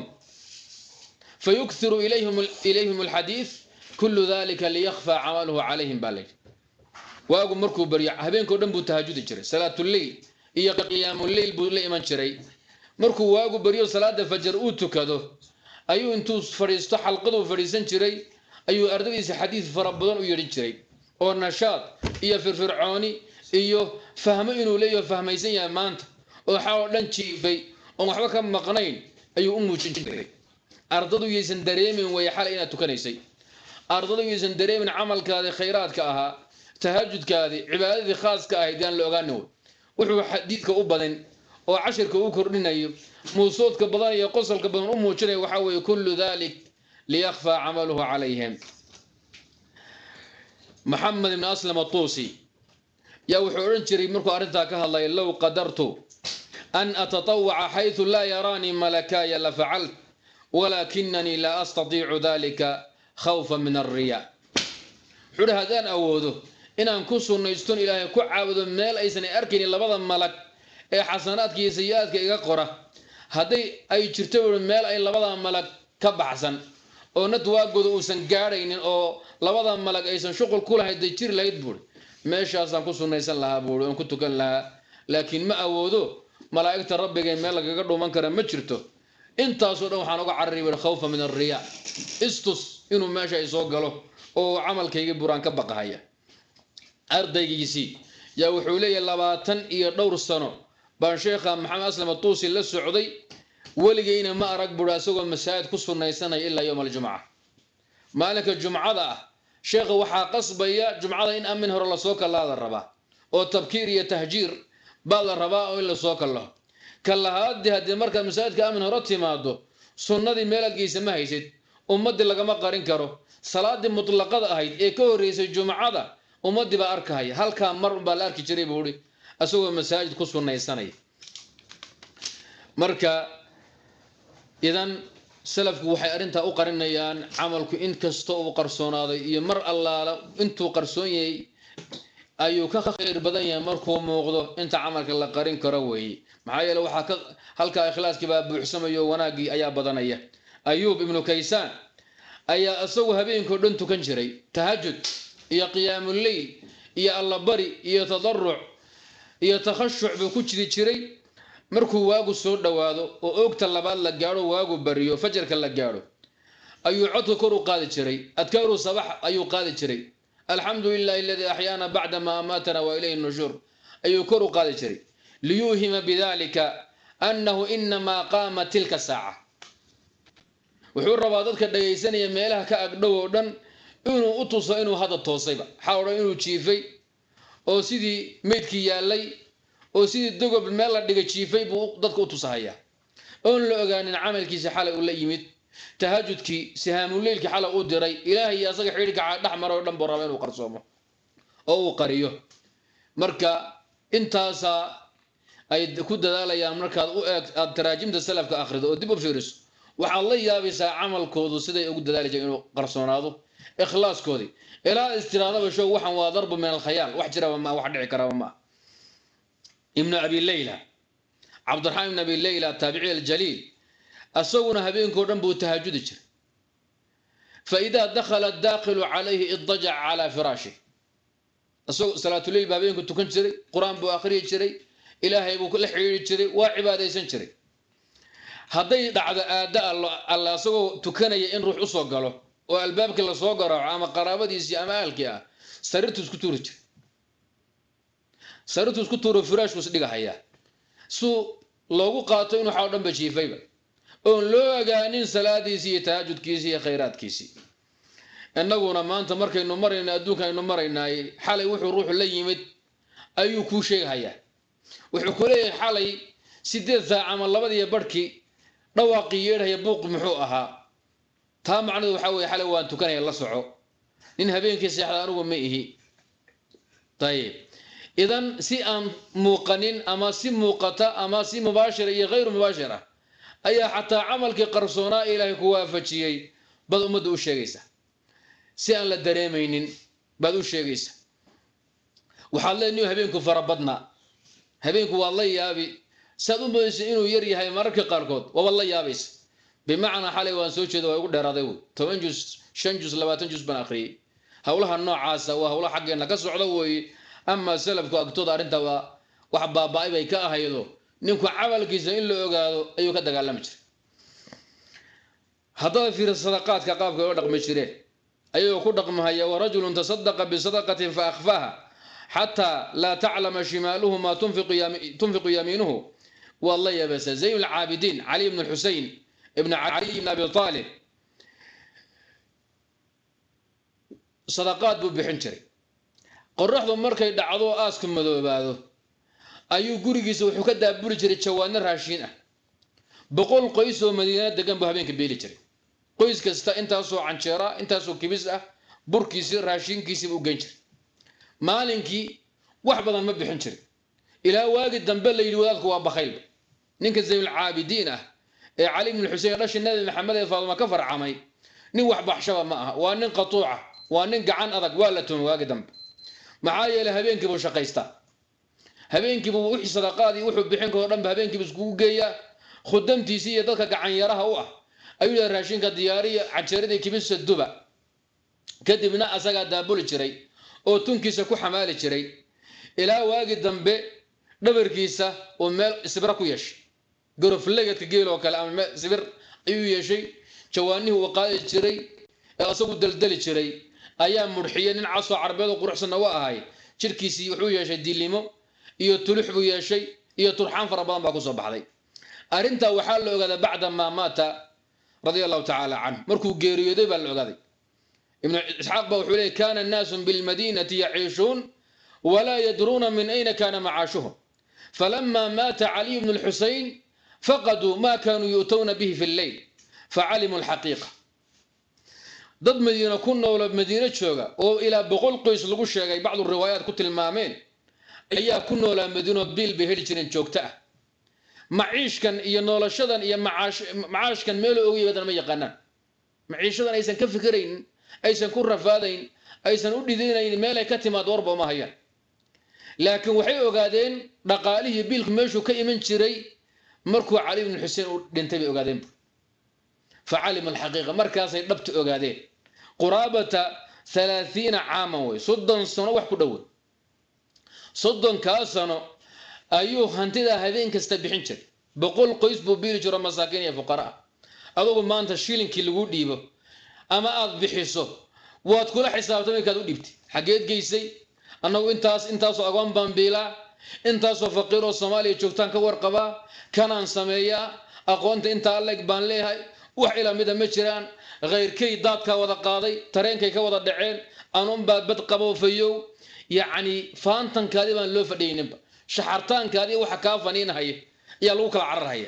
فيكثر إليهم الحديث كل ذلك ليخفى عمله عليهم بالليل وأقول مركو بريع هبين كودن بتهجد جري صلاة الليل هي قيام الليل بولي من شري مركو وأقول بريع صلاة الفجر أوتكذو أيو أنتو فريستو حلقدو فريسن شري أيو أردويس حديث فربضان ويرين شري oo nashaad iyo firfircooni iyo fahmo inuu leeyahay fahmaysan yahay maanta oo xaw dhan jiifay oo waxba ka maqnayn ayuu u muujin jiray ardadu yeysan dareemin way xal inaad tukanaysay ardadu yeysan dareemin camalkaada khayraadka ahaa tahajjudkaadi cibaadadii khaaska ahayd aan la ogaano wuxuu xadiidka u badan oo cashirka uu kordhinayo muusoodka badan iyo qosolka badan u muujinay waxa weeye kullu dhalik liyakhfa amaluhu alayhim محمد بن أسلم الطوسي يا وحورن جري مركو أرنتا كهالله لو قدرت أن أتطوع حيث لا يراني ملكاي لفعلت ولكنني لا أستطيع ذلك خوفا من الرياء حور هذان أوده إن أنكسر نيستون إلهي كعابد ميل أيسني أركني لبضا ملك أي حسنات كي سيئات كي قرة هذي أي ترتور ميل أي لبضا ملك كبحسن oo nadwaaqooda uusan gaaraynin oo labada malag aysan shaqo ku lahayd jir lahayd buur meeshaas aan ku sunnaysan lahaa buur oo ku tukan lahaa laakiin ma awoodo malaa'ikta rabbiga meel lagaga dhuuman kara ma jirto intaas oo dhan waxaan uga cararibay khawfa min ar-riya istus inuu meesha ay soo galo oo camalkayga buraan ka baqahaya ardaygiisi yaa wuxuu leeyahay 20 iyo dhowr sano baan sheekha Maxamed Aslam Tuusi la socday ولقينا ما أرق براسه مساجد كسرنا يسنا إلا يوم الجمعة مالك الجمعة شيخ وحا قصبية جمعة إن أمنه الله سوك الله الربا أو تبكير يتهجير بعض الربا أو إلا سوك الله كلا هذه مركز مساجد كأمنه رتي ماده سنة دي مالك يسمى هيسد أمد لقى ما قارن كرو صلاة مطلقة هيد إيكو رئيس الجمعة أمد بأرك هاي هل كان مر بالأرك جري بوري أسوي مساجد كسرنا يسنا مركز إذن سلفك waxay arinta u qarinayaan camalku in kasto uu qarsoonaaday iyo mar allaala intuu qarsoonyay ayuu ka khayr badan yahay markuu muuqdo inta camalka la qarin karo weey maxaa yeelay waxa ka halka ikhlaaski baa buuxsamayo wanaagi ayaa badanaya ayub ibn kaysan ayaa asagu habeenkoo dhan tukan jiray tahajjud iyo qiyaamul layl iyo alla bari iyo tadarruc iyo takhashuc buu ku jiray markuu waagu soo dhawaado oo oogta labaad la gaaro waagu bariyo fajarka la gaaro ayuu codka kor u qaadi jiray adkaaru sabax ayuu qaadi jiray alxamdulillahi alladhi ahyaana ba'da ma amatana wa ilayhi an-nushur ayuu kor u qaadi jiray liyuhima bidhalika annahu inma qama tilka sa'a wuxuu rabaa dadka dhageysanaya meelaha ka agdhow oo dhan inuu u tuso inuu hada toosayba xawro inuu jiifay oo sidii meedkii yaalay oo sidii dogob meel la dhigay jiifay buu dadku u tusahaya oo la ogaanin camalkiisa xalay uu la yimid tahajjudkii sihaamul leelki xalay uu diray ilaahay asaga xiriirka dhaxmar oo dhan boraba inuu qarsoomo oo uu qariyo marka intaas ay ku dadaalayaan markaad u eeg aad taraajimta salafka akhrido oo dib u fiiriso waxa la yaabaysaa camalkoodu siday ugu dadaalayeen inuu qarsoonaado ikhlaaskoodi ilaa istiraadaba show waxan waa darbu min al khayal wax jira ma wax dhici kara ma ابن أبي ليلى عبد الرحمن بن أبي ليلى التابعي الجليل أسونا هبين كودن بو تهجد جري فإذا دخل الداخل عليه اضطجع على فراشه أسو صلاة الليل بابين كنت كنت جري قرآن بو آخري جري إلهي بو كل حيري جري وعبادة يسنجري هذي دعد أداء الله أسو تكني إن روح أسوق قاله والباب كله صوغر عام قرابة يسي أمالك يا سرت سكتور جري سرت سكتور فراش وصدق حياة سو لوgu qaato inuu xawdan bajiifayba oo loo ogaanin salaadiisi tahajjudkiisi iyo khayraadkiisi annaguna maanta markaynu marayna adduunka aynu maraynay xalay wuxuu ruuxu la yimid ayuu ku sheegaya wuxuu ku leeyahay xalay 8 saac ama 2 barkii dhawaaqi yeedhay buuq muxuu ahaa taa macnaheedu waxa weeye xalay waan tukanay la soco nin habeenkii seexda anigu ma ihi طيب إذن سي أم موقنين أما سي موقتا أما سي مباشرة إيه غير مباشرة أي حتى عملك قرصونا إلهي كوافتشي بدو مدو الشيغيسة سي أن لدريمين بدو الشيغيسة وحالله إنه هبينكو فربضنا هبينكو والله يابي سادو بيس إنه يري هاي مرك قاركود والله يابيس بمعنى حالي وانسوشي دو يقول داراديو 8 جزء 5 جزء 20 جزء بناخري هولها النوع عاسة وهولها حقنا كسعودوي أما سلفكو أكتود أرنتا وحبابا أي كا هيدو نينكو عملكيسا إن لو اوغادو أيو كدغالما جير هذا في الصدقات كقابك او دقم جيره أيو كو دقمهايا ورجل تصدق بصدقة فأخفاها حتى لا تعلم شماله ما تنفق يمينه والله يا بس زي العابدين علي بن الحسين ابن علي بن أبي طالب صدقات بو بحنجري qorraxdu markay dhacdo aaska madoobaado ayuu gurigiisa wuxuu ka daabuli jiray jawaano raashin ah 100 qoys oo Madiina degan buu habeenka beeli jiray qoys kasta intaas oo canjeera intaas oo kibis ah burkiisa raashinkiisa uu geyn jiray maalinkii wax badan ma bixin jiray ilaa waagi dambe la yiri wadaadku waa bakhayl ninka Zayn al-Aabidiin ah ee Ali ibn Husayn dhashay Nabi Maxamed ee Faadima ka farcamay nin wax baxshaba ma aha waa nin qatuuca waa nin gacan adag waa la tumo waagi dambe maxaa yeelay habeenkii buu shaqaystaa habeenkii buu wixii sadaqaadii wuxuu bixin karo dhan habeenkii buu isku geeya khudamtiisii iyo dadka gacan yaraha u ah ayuu raashinka diyaariya cajeerada kibisa duba kadibna asaga daabuli jiray oo tunkiisa ku xamaali jiray ilaa waagi dambe dhabarkiisa oo meel sibra ku yeeshay gorofleedka geelo kale ama sibir ayuu yeeshay jawaanihi uu qaadi jiray asagu daldali jiray ayaa murxiye nin caso carbeed oo quruxsan waa ahay jirkiisii wuxuu yeeshay dilimo iyo tulux buu yeeshay iyo turxaan fara badan baa ku soo baxday arinta waxa la ogaaday bacda ma maata radiyallahu ta'ala anhu markuu geeriyooday baa la ogaaday ibn isxaaq baa wuxuu leeyahay kana an-nas bil madinati ya'ishun wala yadruna min ayna kana ma'ashuhum falamma mata ali ibn al-husayn faqadu ma kanu yutawna bihi fi al-layl fa'alimu al-haqiqa dad Madiina ku nool Madiina jooga oo ilaa 100 qoys lagu sheegay bacdu riwaayaad ku tilmaameen ayaa ku noolaa Madiina bil bay heli jireen joogta ah maciishkan iyo noloshadan iyo macaashkan meel oo yeedan ma yaqaanaan maciishadan aysan ka fikirayn aysan ku rafaadayn aysan u dhidinayn meel ay ka timaad warba ma hayaan laakiin waxay ogaadeen dhaqaalihii bilku meeshu ka iman jiray markuu Ali ibn Husayn uu dhintay bay ogaadeen فعلم الحقيقة مركز يدبت أجادين قرابة 30 عاما وي صدن سنة وحكو دول صدن كاسنة أيوه هنتدا هذين كستبحين شري بقول قيس بوبيل جرى مساكين يا فقراء أقول ما أنت شيلين كيلو ديبه أما أذبحيسه وأتقول حساب تمي كادو ديبتي حقيت جيسي أنه إنتاس أقوم بامبيلا إنتاس فقير الصومالي شوفتان كورقبا كان سميا أقوانت إنت لك بان ليهاي وحيلا ميدا مجران غير كي دادكا ودا قاضي ترين كي كودا دعين أنهم بد قبو فيو يعني فانتن كاذبا لو فدينب شحرتان كاذي وحكافنين هي يا لوك العر هي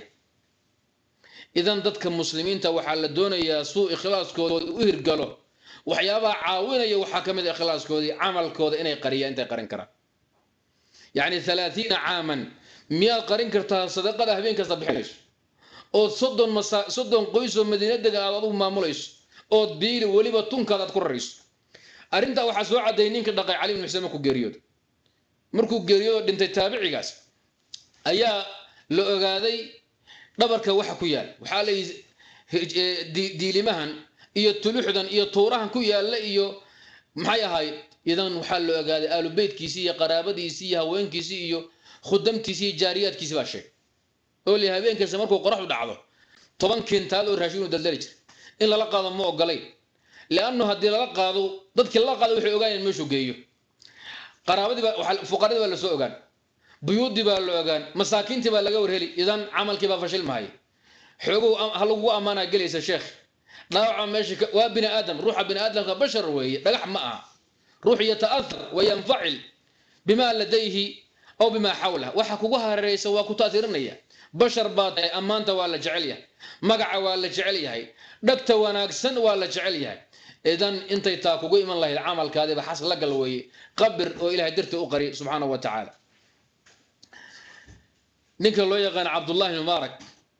إذا دادك المسلمين تا وحال الدون يا سوء إخلاص كود ويرقلو وحيابا عاوين يا وحكم الإخلاص كودي عمل كود إني قرية أنت قرن كرا يعني 30 عاما 100 قرن كرتا صدقة هبين كصبحيش oo soddon qoys oo Madiina degan aad u maamulayso oo biil waliba tunkaad ku rarayso arinta waxa soo cadeeyay ninka dhaqay Ali ibn Husayn ku geeriyooday markuu geeriyooday dhintay taabicigaas ayaa la ogaaday dhabarka waxa ku yaal waxa la diilimahan iyo tuluxdan iyo tuurahan ku yaala iyo maxay ahayd idan waxa la ogaaday aalu beedkiisi iyo qaraabadiisi iyo haweenkiisi iyo khudamtiisi iyo jaariyaadkiisi baa sheeg oo li habeenkiisa markuu qoraxdu dhacdo 10 kintaal oo raashin u daldali jir in la qaado ma ogolay laano hadii la qaado dadkii la qaado waxay ogaayeen meeshu geeyo qaraabadii waxa fuqaradii baa la soo ogaan buyuudi baa la ogaan masaakiintii baa laga warheli idan amalkii baa fashil mahay xogo hal ugu amaana galaysa sheekh dhaawaca meesha waa bini aadam ruuxa bini aadamka bashar weeye dhagax ma aha ruux yataathar wa yanfa'il bima ladayhi aw bima hawla waxa kugu hareeraysa waa ku taasirinaya bashar baad amaanta waa la jecel yahay magaca waa la jecel yahay dhagta wanaagsan waa la jecel yahay idan intay taa kugu iman lahayd amalkaadi ba xas la gal weeye qabir oo ilaahay dirta u qari subhanahu wa ta'ala ninka loo yaqaan Abdullah ibn Mubarak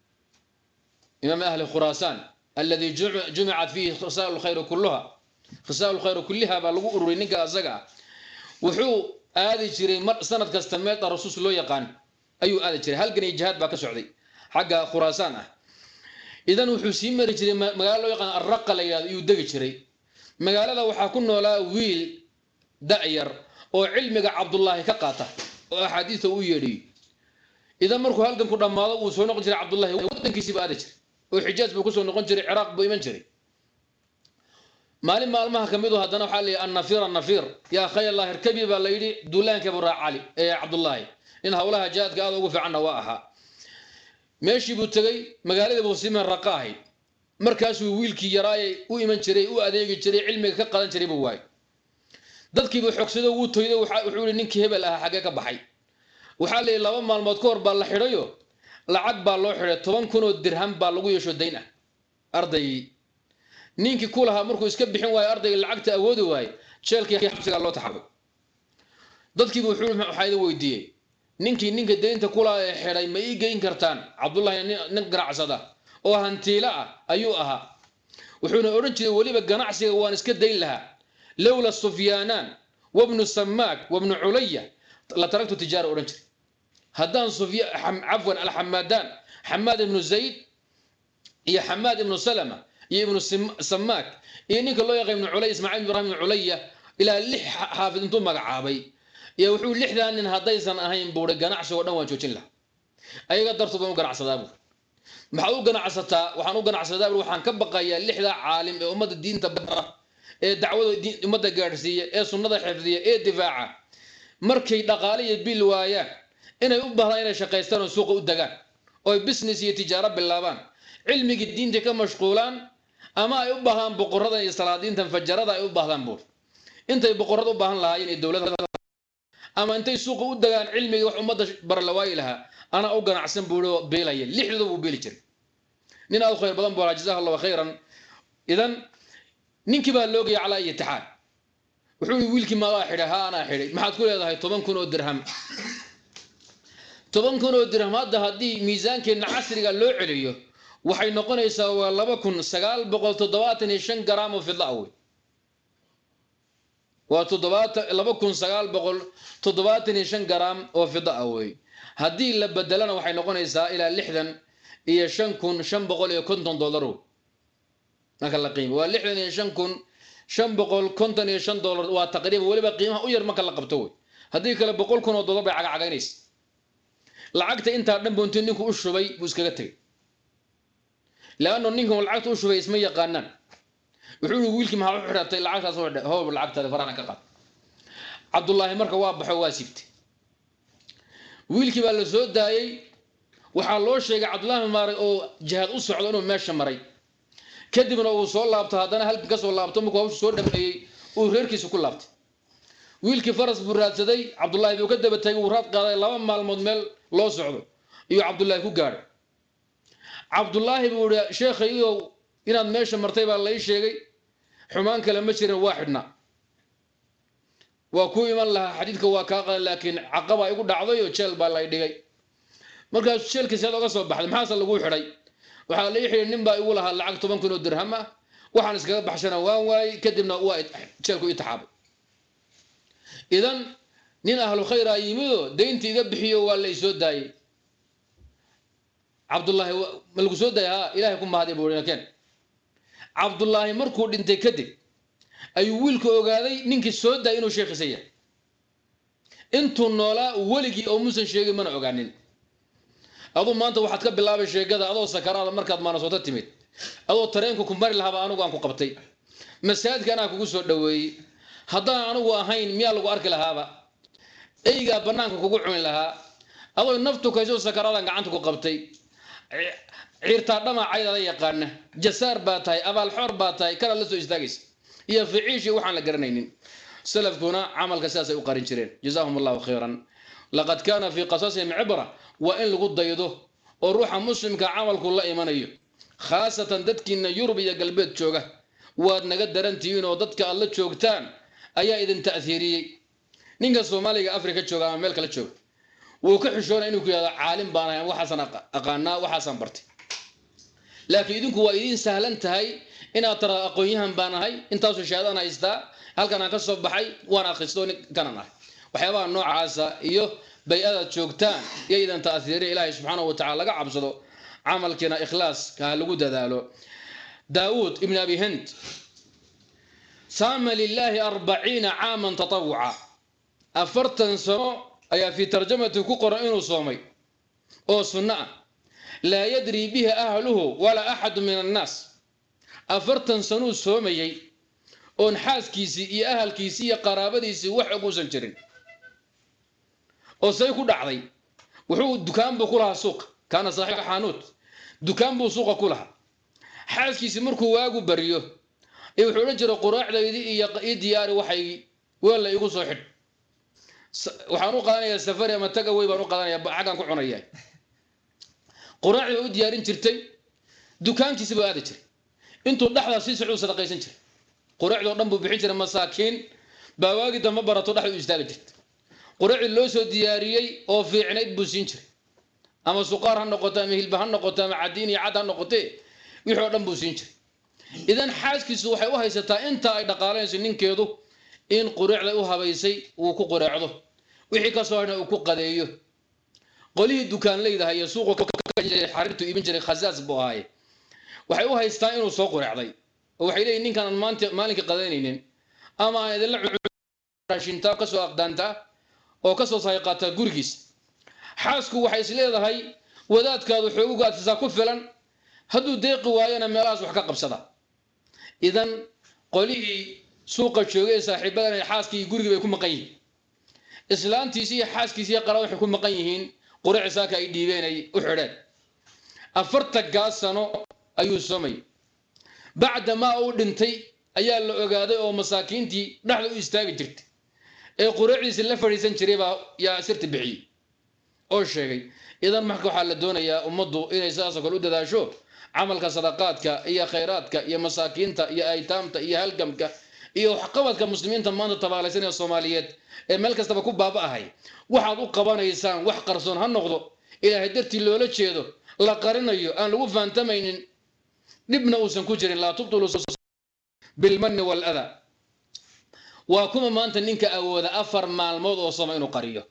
imam ahli Khurasan alladhi jumi'at fihi khisal alkhayr kullaha khisal alkhayr kullaha ba lagu ururin ninka asaga wuxuu aadi jiray sanad kasta meel rasuul loo yaqaan ayuu aadi jiray halkan jihad ba ka socday xagga Khurasan ah idan wuxuu sii mari jiray magaalo loo yaqaan Arraqa la yiraahdo ayuu degi jiray magaalada waxa ku noolaa wiil da'yar oo cilmiga Abdullah ka qaata oo ahadiisa uu yeedhay idan markuu halkan ku dhamaado uu soo noqon jiray Abdullah wadankiisa baad jiray oo Xijaaz buu ku soo noqon jiray Iraq buu iman jiray maalmaha kamidu hadana waxa la an-nafir ya khayr Allah irkabi ba la yiri duulaanka Bara Ali ee Abdullah in hawlaha jaadka aad ugu fiican waa aha meeshii buu tagay magaalada buu siman raqaahay markaas uu wiilkii yaraayay u iman jiray u adeegi jiray cilmiga ka qadan jiray buu waay dadkii buu xogsado uu tooyday wuxuu yiri ninkii hebel ah xagee ka baxay waxa la laba maalmood ka hor baa la xidhayo lacag baa loo xidhay 10,000 oo dirham baa lagu yeesho deyn ah arday ninkii kulaha markuu iska bixin waay ardayga lacagta awoodi waay jeelkii xabsiga loo taxabay dadkii buu wuxuu waxay weydiiyay ninka deynta kulaha ee xidhay ma ii geyn kartaan Abdullah nin ganacsada oo hantiila ah ayuu ahaa wuxuuna oran jiray waliba ganacsiga waan iska deyn lahaa lawla Sufyaanan wa ibn Sammak wa ibn Ulayya la taraktu tijara oran jiray haddaan عفوا الحمادان حماد بن زيد يا حماد بن سلمة يا ابن سماك ينيك الله يا ابن علي اسماعيل بن ابراهيم عليا الى لح حافظ انتم مغعابي يا وحو لحدان ان هدaysan ahayn buure ganacsi oo dhan waan joojin la ayaga dartooba u ganacsadaba maxaa u ganacsataa waxaan u ganacsadaa waxaan ka baqayaa lixda caalim ee ummada diinta badra ee dacwada ummada gaarsiiya ee sunnada xifdiya ee difaaca markay dhaqaaliye bil waayaan inay u baahdaan inay shaqeystaan oo suuqa u dagaan oo business iyo tijaaro bilaabaan cilmiga diinta ka mashquulaan ama ay u baahdaan boqorada iyo salaadiinta fajarada ay u baahdaan buur intay boqorada u baahan lahaayeen ee dawladda ama intay suuqa u dagaan cilmiga wax umada bar la waay laha ana u ganacsan buuro beelaya lixdu buu beeli jiray nin aad khayr badan buu jazakallahu khayran idan ninki baa loogay cala itixaad wuxuu wiilkii ma waa xidhay ana xidhay maxaad ku leedahay 10,000 oo dirham 10,000 oo dirham hadii miisaankeena casriga loo celiyo waxay noqonaysaa waa 2,975 gram oo fidda ah waa 2,975 gram oo fidda ah hadii la bedelana waxay noqonaysaa ila 65,550 marka la qiimo waa 65,555 waa taqriiban waliba qiimaha u yar marka la qabto hadii kale $100,000 bay cagacagaynaysaa lacagta inta dhan boonti ninku u shubay buu iskaga tagay laano ninku lacagta u shubay isma yaqaanaan wuxuu wiilkii ma wuxuu xiraatay lacagtaas oo hoob lacagta farana ka qaad Abdullah marka waa baxo waa sibtay wiilkii baa la soo daayay waxa loo sheegay Abdullah maaray oo jihad u socdo inuu meesha maray kadibna uu soo laabto hadana halka ka soo laabto markuu soo dhameeyay uu reerkiisa ku laabtay wiilkii faras buu raadsaday Abdullah buu ka daba tagay uu raad qaaday 2 maalmood meel loo socdo iyo Abdullah ku gaaray Abdullah buu sheekhayo inaad meesha martay baa la sheegay xumaan kale ma jirin waaxidna waa ku iman laha xadiidka waa ka qad laakiin aqaba igu dhacday oo jeel baa la dhigay markaas jeelka sida uga soo baxday maxaa lagu xiray waxa la yixay nin baa igu lahaa lacag 10,000 oo dirham ah waxaan iskaga baxsana waan waay kadibna waa jeelku itaxaabay idan nin ahlu khayr ayimido deynta iga bixiyo waa la soo daayay عبد الله ملك سودايا إلهي كم هذه بورينا كان عبد الله مركو دنتي كدب أي ويلك أوغادي نينك سودا إنه شيخ سيء أنتو نولا ولقي أو مسن شيء من أوغانين أظن ما أنت واحد كبل الله بالشيء كذا أظن سكران المركض ما نصوت تميت أظن ترينكم كمبر لها بأنو قانكو قبتي مساعد كان أكو سود دوي هذا أنا وهين ميال وأرك لها با إيجا بنانكو كوجعون لها أظن نفتو كيزو سكران قعنتكو قبتي عيرتا دما عيدا يقانه جسار باتاي أبا الحر باتاي كلا لسو إستاجس هي في عيشي وحنا لقرنين سلفكنا عمل كساسة وقارن شرين جزاهم الله خيرا لقد كان في قصصهم عبرة وإن لقد ضيضه وروح مسلم كعمل كل إيمانيه خاصة دتك إن يربي قلبت شوقه وادنا قدرنتيين ودتك الله شوقتان أيا إذن تأثيري نينجا الصومالي أفريقيا شوقه أمريكا لا شوق وكحشون إنه كذا عالم بانا وحسن أقانا وحسن برتي لكن إذن كوا إذن سهلا تهي إن ترى أقويهم بانا هاي أنت أصل شهادنا إستا هل كان كسب بحي وأنا خستوني كان ناي وحيوان نوع عاسى إيوه بيئة شوقتان يأيدن تأثير إلهي سبحانه وتعالى عبصده عمل كنا إخلاص كهالوجود ذاله داود ابن أبي هند صام لله 40 عاما تطوعا أفرتن سنة أي في ترجمة كقرآن صومي أو سنة لا يدري بها أهله ولا أحد من الناس أفرتن سنة صومي أون حاس كيسي أهل كيسي قرابتي وحقو سنجرين أو سيكون دعضي وحو الدكان بكلها سوق كان صاحب حانوت دكان بسوق كلها حاس كيسي مركو واقو بريو وحو رجل قراع ذي دياري وحي ولا يقول صحيح وحانو قادنا السفر يا متقوي بانو قادنا حقان ku cunayay quraacda u diyaarin jirtay dukaankiisa baa aad jiray intuu dhaxda si socod sadaqaysan jiray quraacda oo dhan buu bixin jiray masaakiin baawaagi dama barato dhaxdu istaaga jirtay quraacda loo soo diyaariyay oo fiicneed buu siin jiray ama suqaar ha noqoto ama hilba ha noqoto ama cadiin iyo cad ha noqotee wixii oo dhan buu siin jiray idan xaaskiisu waxay u haysataa inta ay dhaqaalayso ninkeedu in quraacda u habaysay uu ku quraacdo wixii ka soo harna uu ku qadeeyo qolihii dukaan leedahay iyo suuqa xariirtu ibin jiray khasaas buu ahay waxay u haystaan inuu soo quraacday oo waxay leeyihiin ninkan maalinka qadeynaynin ama ay idin la raashinta ka soo aqdaanta oo ka soo sayqata gurigiis xaasku waxay is leedahay wadaadkaadu xooguga aadsa ku filan hadduu deeqi waayana meelahaas wax ka qabsada idan qolihii suuqa joogay saaxiibadana xaaskii gurigii bay ku maqan yihiin islaantiisii iyo xaaskiisii qaraaw waxay ku maqan yihiin quraac saaka ay dhiibeenay u xidheen afarta gaasano ayuu soomay bacda ma uu dhintay ayaa la ogaaday oo masaakiintii dhaxda u istaagi jirtay ee quraacdiisa la fariisan jiray baa yaa sirti bixiyay oo sheegay idan marka waxa la doonayaa ummaddu inay saas oo kale u dadaasho camalka sadaqaadka iyo khayraadka iyo masaakiinta iyo aytaamta iyo halgamka iyo waxqabadka muslimiinta maanta tabaalaysan ee Soomaaliyeed ee meel kastaba ku baaba'ahay waxaad u qabanaysaan wax qarsoon ha noqdo ilaahay dartii loola jeedo la qarinayo aan lagu faantamaynin dibna uusan ku jirin la tubtulu bil manni wal adha waa kuma maanta ninka awooda 4 maalmood oo Soomaali inuu qariyo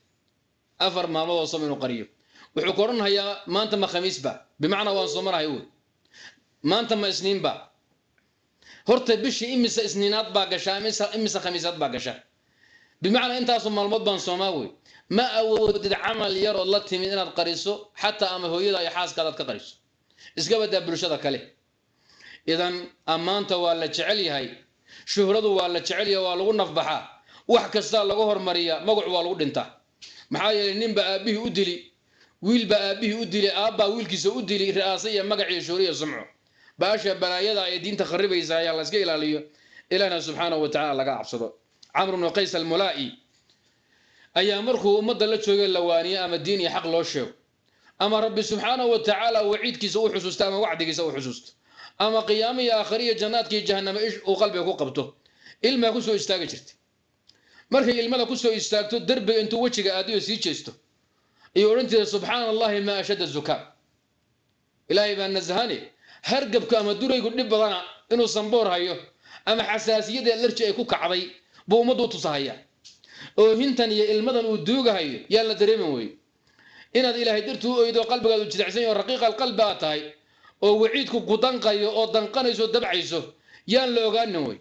4 maalmood oo Soomaali inuu qariyo wuxuu qoranayaa maanta ma khamiis ba bimaana waan Soomaalihay maanta ma isniin ba horta bishii imisa isniinaad baa gashaa imisa khamiisaad baa gashaa bimaana intaas maalmood baan Soomaali ma awoodid amal yar oo la timid inaad qariso xataa ama hooyada ay xaaskaada ka qariso iska badaa bulshada kale idan amaanta waa la jecel yahay shuhradu waa la jecel yahay waa lagu nafbaxa wax kasta lagu hormariya magac waa lagu dhintaa maxaa yeelay ninba aabihi u dili wiilba aabihi u dili aabba wiilkiisa u dili raasay iyo magac iyo shuuriyo sumco baasha balaayada ay diinta kharibaysa ayaa la iska ilaaliyo ilaahna subhanahu wa ta'ala laga cabsado amr ibn qays al-mulaa'i ayaa markuu umada la joogay lawaaniya ama diin iyo xaq loo sheego ama rabbi subhanahu wa ta'ala waciidkiisa u xusuusta ama wacdigiisa u xusuusto ama qiyaamada aakhiriya jannaadkii jahannama uu qalbiga ku qabto ilma ku soo istaagi jirtay markay ilmada ku soo istaagto darbiga intuu wajiga aadiyo sii jeesto iyo orantii subhanallahi ma ashadda zukaa ilaahay baan nazahani hargabka ama duraygu dhib badana inuu sanboor hayo ama xasaasiyada alerji ay ku kacday buu umadu tusahaya oo hintan iyo ilmadan uu duugahayo yaa la dareeman way inaad ilaahay dartuu oydo qalbigaadu jidacsan yahay raqiiq qalbi aad tahay oo waciidku ku danqayo oo danqanayso dabcayso yaan la ogaanin way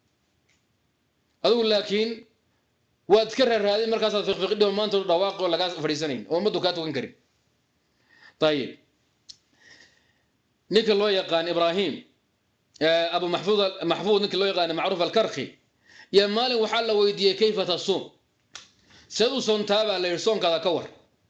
adigu laakiin waad ka raadin markaas aad fiqfiqdo maanta dhawaaqo laga fariisanayn oo umadu ka tukan karin طيب نيك لو يقان ابراهيم ابو محفوظ نيك لو يقان معروف الكرخي يا مالي وحال ويديه كيف تصوم سدو صوم تابع ليرسون كذا كور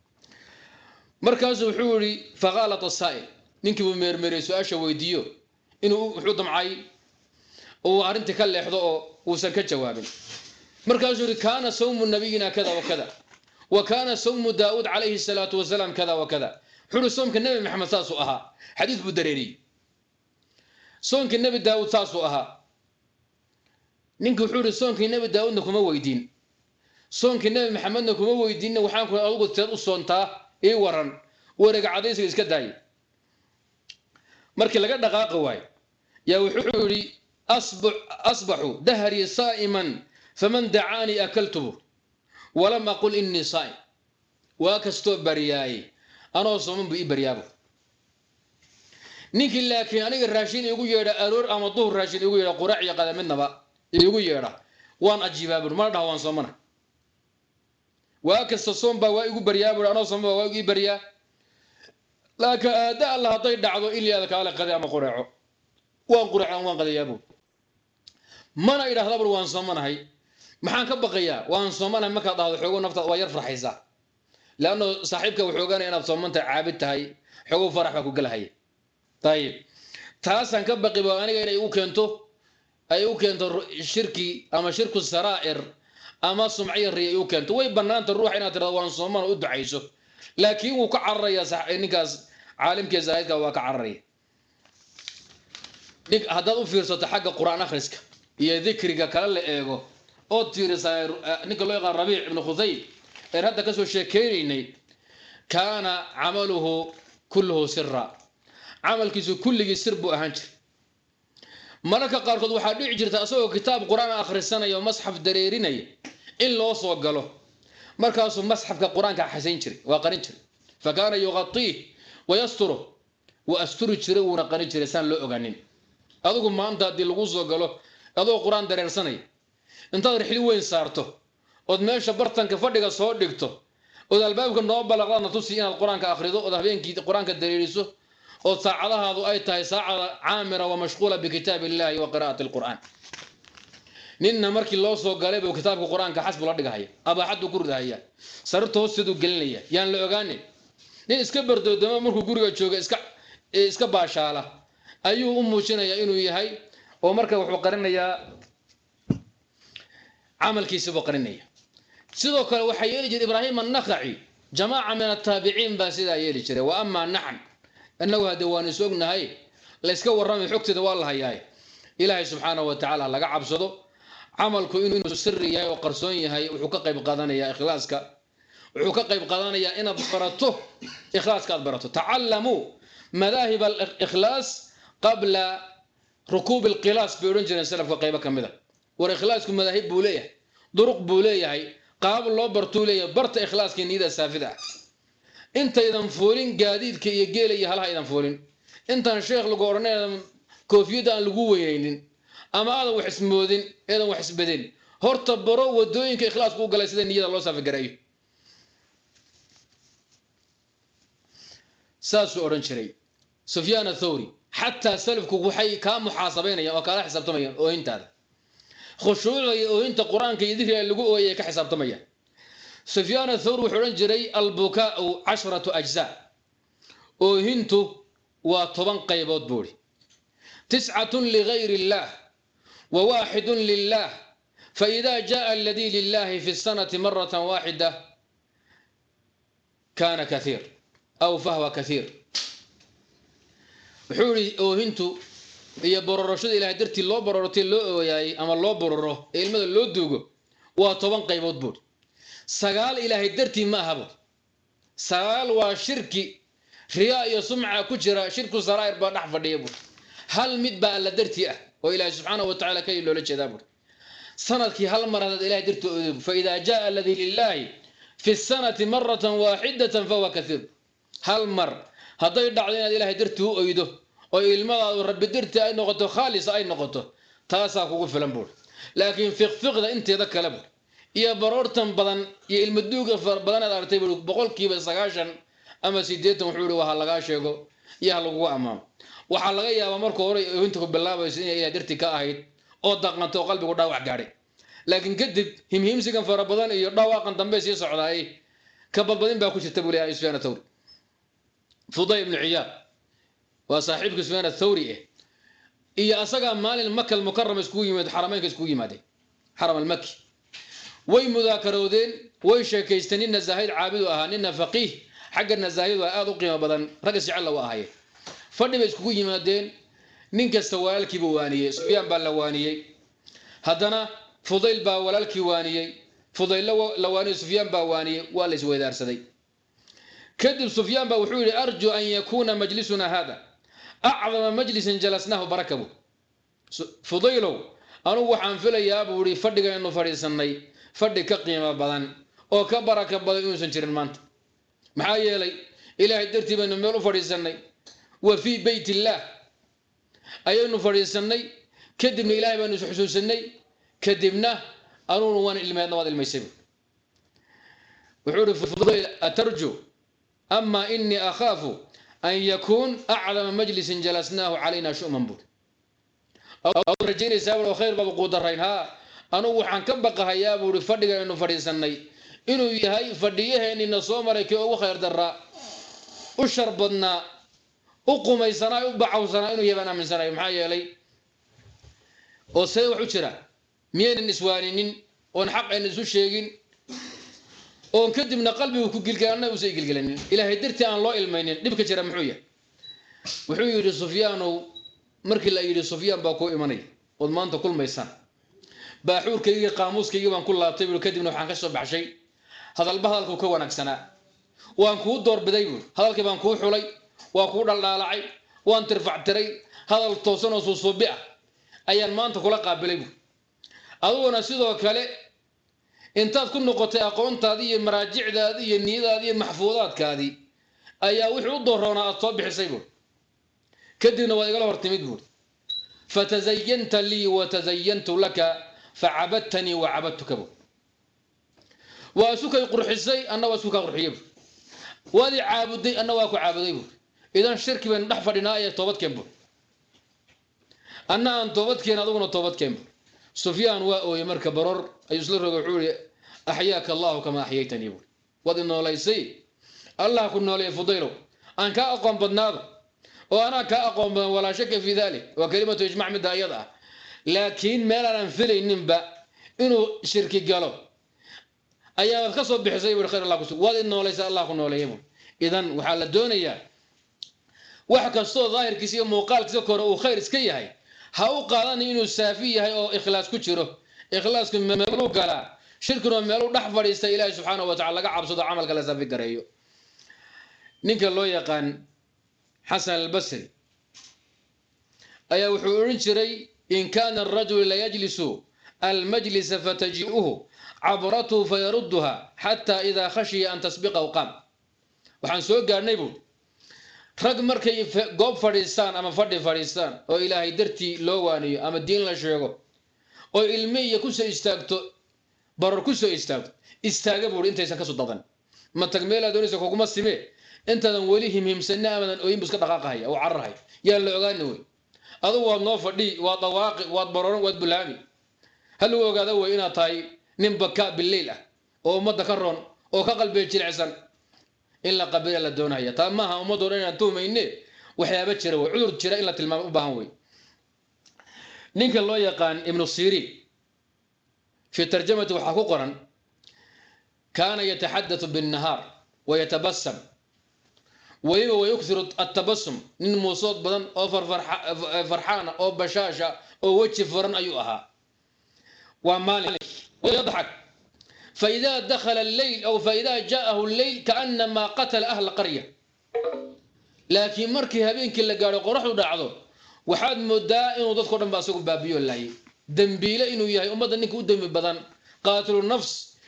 مركز وحوري فغالط السائل نينك بمرمري سؤال ويديو انه وحود معي وارنت كلخدو وسن كجوابين مركز كان صوم نبينا كذا وكذا وكان صوم داود عليه الصلاه والسلام كذا وكذا حلو صومك النبي محمد ساسو اها حديث بدريري صومك النبي داود ساسو اها نينك وحوري صومك النبي داود نكما ويدين صومك النبي محمد نكما ويدين waxaan ku adigu tir u soontaa ee waran wareega cadaysiga iska daay markii laga dhaqaaqo way yaa wuxuu yiri asbahu dahri sa'iman faman da'ani akaltuhu walam aqul inni sa'im wa kasto bariyay anoo sooman bii bariyaabo ninkii laakiin aniga raashin igu yeedha aroor ama duhur raashin igu yeedha quraac iyo qadamadnaba igu yeedha waan ajibaabur ma dhaw waan soomana waa kasta soom baa waa igu bariyaabo anoo sooman waa igu bariyaa laakiin aada Allah haday dhacdo ilaa kala qaday ama quraaco waan quraacan waan qadayaabo mana idhaahdo bar waan soomanahay maxaan ka baqayaa waan soomanahay marka dhahdo xogo nafta waa yar farxaysa laano saaxiibka wuxuu ogaanay inaad soomanta caabid tahay xogo farax ba ku galahay طيب taasan ka baqi baa aniga inay u keento shirki ama shirku saraa'ir ama sumciyo riyo u keento way banaanta ruux inaad tirado waan sooman u ducayso laakiin uu ka cararaya ninkaas caalimka zaahidka waa ka cararaya nig hadad u fiirsato xagga quraan akhriska iyo dhikriga kala la eego oo tiirisa ninka loo yaqaan Rabi' ibn Khudayb ee hadda ka soo sheekeynay kaana amaluhu kulluhu sirra amalkiisu kulligii sir buu ahaan jiray marka qaarkood waxa dhici jirta asagoo kitaab quraan akhrisanayo masxaf dareerinaya in loo soo galo markaasuu masxafka quraanka xasayn jiray waa qarin jiray fakaana yughatti wa yasturu wa asturu jiray uu qarin jiray san loo ogaanin adigu maanta hadii lagu soo galo adoo quraan dareersanay intaad rixli weyn saarto oo meesha bartanka fadhiga soo dhigto oo albaabka noo balaqdana tusi inaad quraanka akhrido oo habeenkii quraanka dareeriso oo saacadahaadu ay tahay saacada caamira wa mashquula bi kitaabillahi wa qiraa'ati alquran ninna markii loo soo galay buu kitaabka quraanka xasbu la dhigahaya abaxadu ku ridahaya sarto sidoo gelinaya yaan la ogaanin nin iska bardoodama markuu guriga jooga iska baashaala ayuu u muujinaya inuu yahay oo marka wuxuu qarinayaa amalkiisa buu qarinaya sidoo kale waxa yeeli jiray Ibrahim an-Nakha'i jamaa'a min at-tabi'in ba sida yeeli jiray wa amma nahn annahu hada waan isognahay la iska waramay xogtida waa la hayaay ilaahay subhanahu wa ta'ala laga cabsado amalku inuu sirri yahay oo qarsoon yahay wuxuu ka qayb qaadanayaa ikhlaaska wuxuu ka qayb qaadanayaa inaad barato ikhlaaska aad barato ta'allamu madahib al-ikhlas qabla rukub al-qilas bi oranjina salafka qayba kamida war ikhlaasku madahib buu leeyahay duruq buu leeyahay qaab loo barto leeyahay barta ikhlaaska niyada saafida inta idan fuulin gaadiidka iyo geela iyo halaha idan fuulin intaan sheekh lagu oranay koofiyada aan lagu weynaynin ama aad wax ismoodin eedan wax isbedel horta baro wadooyinka ikhlaasku u galay sida niyada loo saafi gareeyo saasu oran jiray Sufyan ath-Thawri hatta salafku waxay ka muhaasabeynayaan oo kala xisaabtamayaan oo intaada khushuucda oo inta quraanka iyo dhikriga lagu ooyay ka xisaabtamayaan Sufyan ath-Thawri wuxuu oran jiray al-bukaa'u 10 ajza oo hintu waa 10 qaybood buuri 9 li ghayri Allah wa 1 lillah fa idha jaa alladhi lillahi fi as-sanati marratan wahida kana kathir aw fahwa kathir wuxuu oo hintu iyo bororashada ilaahay dartii loo borortay loo ooyay ama loo bororo ilmada loo duugo waa 10 qaybood buuri sagaal ilaahay dartii ma ahabo sagaal waa shirki riyaa iyo sumca ku jira shirku saraa'ir ba dhax fadhiyo hal mid ba alla dartii ah oo ilaahay subhanahu wa ta'ala kay loola jeedaa sanadkii hal mar hada ilaahay dartii fa idha jaa alladhi lillahi في السنة مرة واحدة فهو كثير هل مر هذا يدعي إن إلهي درته أيده وإلما رب درته أي نقطة خالص أي نقطة تاسع كوكو في لمبور لكن فقد أنت ذاك لبور يا برورتن بدن يا المدوق بدن أرتيب بقول كيف سجاشن أما سيدتهم حلو وهالجاشيجو يا هالجو أمام وحلقة يا مركو وأنتوا بالله بس يا درتي كأهيد أو دقنت قلبي قد وعجاري لكن كدب هم سكن في رمضان يضاوق أن بس يصعد أي كبل بدين باكوش التبولي على سفيان الثوري فضيل بن عياض وصاحبك سفيان الثوري إيه أصلا مال المكة المكرم سكوي مد حرمين سكوي مادي حرم المكي وي مذاكرودين وي شيكيستنين الزاهد عابد وأهانين فقيه حق النزاهد وآذو قيمة بدن رقص على وآهي فدي بسكوي مادين نينك استوال كيبوانية سفيان باللوانية هدنا فضيل با ولالكي وانيي فضيل لواني سفيان با واني ولا سوي دار سدي كذب سفيان با وحوري ارجو ان يكون مجلسنا هذا اعظم مجلس جلسناه بركبه فضيلو انا waxaan filayaa buuri fadhiga inuu fariisanay fadhi ka qiimo badan oo ka baraka badan inuu san jirin maanta maxaa yeelay ilaahay dartiiba inuu meel u fariisanay wa fi baytillah ayaynu fariisanay kadibna ilaahay baanu xusuusanay كدبنا أنون وان الماء نواد الميسب وحور فضيل أترجو أما إني أخاف أن يكون أعظم مجلس جلسناه علينا شؤم منبوط أو رجيني ساول وخير باب قدرين ها أنو وحن كبقها يا أبو رفضي إنه فريسني إنه يهاي فديه إن النصوم ركي أو خير درا وشربنا أقوم يسنا وبعو سنا إنه يبنا من سنا محايا لي وسيو حشرة مين النسوانين ونحق أن نسوي شيئين ونكدمنا قلبي وكجيل كأنه وسيجيل كلامي إلى هدرتي عن الله المينين نبكي ترى محوية وحوي سفيان ومركل أيدي سفيان باكو إيماني وضمانته كل ما يسان باحور كي قاموس كي يبان كل طيب وكدمنا وحنكسب بعشي هذا البهذا الكوكو نكسنا وانكو دور بديبو هذا الكبان كو حولي وانكو دلالعي وان ترفع تري هذا التوصن وصوصوبيع أيان ما أنت كلا قابليبو أدونا سيدو كله intaad ku noqotay aqoontaadii iyo maraajicdaadii iyo niyadaadii maxfuudaadkaadii ayaa wuxuu doorona aad soo bixisay buu kadibna waa igala hortimid buu fatazayyanta li wa tazayyantu laka fa'abadtani wa 'abadtuka buu waa sukay qurxisay anna waa suka qurxiyay wadi caabuday anna waa ku caabuday buu idan shirki baan dhax fadhinaa ee toobad keen buu anna aan toobad keen aduguna toobad keen سفيان وأوي مركب برر أيسلر وحوري أحياك الله كما أحييتني بول وذن ليسي الله كنا لي فضيله أن كأقوم بالنار وأنا كأقوم ولا شك في ذلك وكلمة يجمع من دايضة لكن ما لا ننفل النبأ إنه شرك قالوا أيام الخصب بحسيب الخير الله كسب وذن ليس الله كنا لي بول إذن وحال الدنيا وحكى الصوت ظاهر كسي وقال كسكر وخير سكيه هاي هاو قالان إنه سافيه أو إخلاص كتيره إخلاص كملو قلا شركنا ملو نحفر إلهي سبحانه وتعالى قاعد صدق عمل قلا سافي قريو نيك الله يقان حسن البصري أيا وحورين شري إن كان الرجل لا يجلس المجلس فتجيئه عبرته فيردها حتى إذا خشي أن تسبقه قام وحن سوق قارنيبو rag markay goob fadhiistaan ama fadhi fadhiistaan oo ilaahay dartii loo waaniyo ama diin la sheego oo ilmihiisa ku soo istaagto barar ku soo istaagto istaaga buu intaysan ka soo dadan ma tag meel aad doonayso kuguma sime intaadan weli himhimsanaa amadan ooyin buska dhaqaaqaya oo carrahay yaa la ogaanay way adu waa noo fadhi waa dawaaqi waa baroran waa bulaami hal uu ogaado way inaad tahay nin baka billayl ah oo umada ka roon oo ka qalbi jilicsan إلا قبل لا دونها تماها ومدورنا تومينه وحيابة جرا وعذر جرا إلا تلمام أباهوي نينك الله يقان ابن السيرين في ترجمة وحقوقا كان يتحدث بالنهار ويتبسم ويكثر التبسم من موصوت بدن أو فرحانة أو بشاشة أو وجه فرن أيها ومالك ويضحك فإذا دخل الليل أو فإذا جاءه الليل كأنما قتل أهل القرية لكن مركي هبين كل قالوا قرحوا دعضوا وحد مدائن وضدكم دم باسوق بابيو الله دنبيله إنه يهي أمد أنك ودم بدن قاتل النفس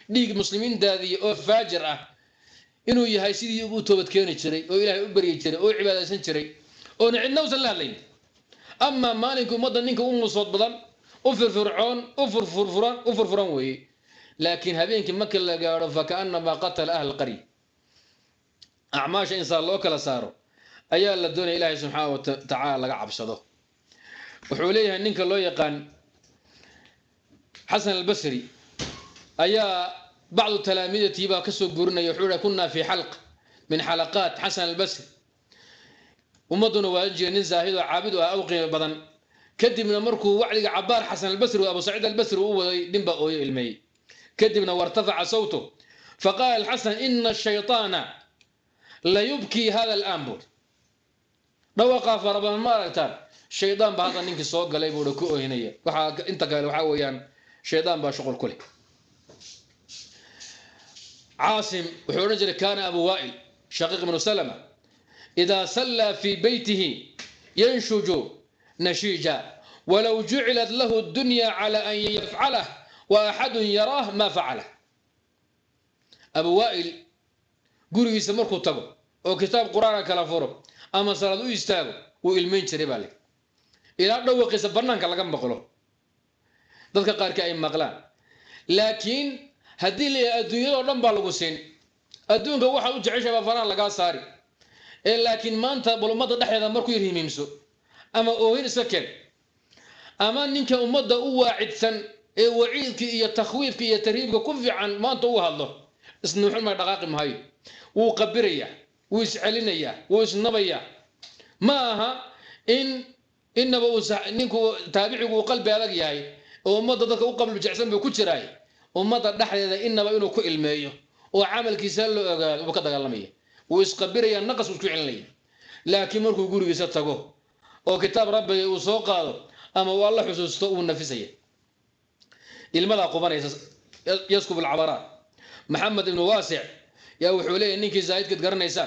dhiig muslimiin daadiye oo faajir ah inuu yahay sidii uu toobad keeni jiray oo ilaahay u bari jiray oo cibaadaysan jiray oo cidna uusan la hadlayn ama maalinku umada ninka uu musood badan u firfircoon u furfuran weeye laakiin habeenkii marka la gaaro fa kaanama qatala ahl qari acmaasha insaan loo kala saaro ayaa la doonaya ilaahay subxaanahu wa tacaala laga cabsado wuxuu leeyahay ninka loo yaqaan xasan albasri ayaa بعض تلاميذتي با كسو غورنا يحول كنا في حلقه من حلقات حسن البصري ومدن واجي نين زاهد وعابد او قيم بدن كدبنا مركو وعلي عبار حسن البصري وابو سعيد البصري هو دنبا او المي كدبنا وارتفع صوته فقال الحسن ان الشيطان لا يبكي هذا الانبر لو وقف ربنا ما رتاب الشيطان بهذا نينك سو غلي بو دكو هنيه waxa inta kale waxa weeyaan شيطان با شغل كله عاصم وحورجل كان أبو وائل شقيق بن سلمة إذا صلى في بيته ينشج نشيجا ولو جعلت له الدنيا على أن يفعله وأحد يراه ما فعله أبو وائل قولوا يسمركو تبو أو كتاب قرآن كالافورو أما صلاة يستاغو وإلمين شريبالي إلا دو قيس برنانك لغم بقلو ذلك قارك أي مقلان لكن هدي لي الدنيا ودن با لو سين adduunka waxa u jeceshay faraan laga saari laakiin maanta bulumada dhaxdeeda markuu yirhiimimso ama oohin sakeen ama ninka umada u waacidsan ee waciidki iyo takhwiifki iyo tarhiibka ku fiican maanta u hadlo isnuuxul ma dhaqaaqi mahay wuu qabiraya wuu iscelinaya wuu isnabaya ma aha inaba ninku taabicigu qalbi adag yahay oo umada dadka u qalbi jecsan buu ku jiray umada dhaxdeeda inaba inuu ku ilmeeyo oo amalkiisa loo ogaado uu ka dagaalamay uu isqabiraya naqas uu ku celinay laakiin markuu gurigiisa tago oo kitaab rabbiga uu soo qaado ama wallah xusuusto uu nafisay ilmada qubanaysa yaskub al-abarat محمد بن واسع يا وحولي انك زايد قد قرنيسان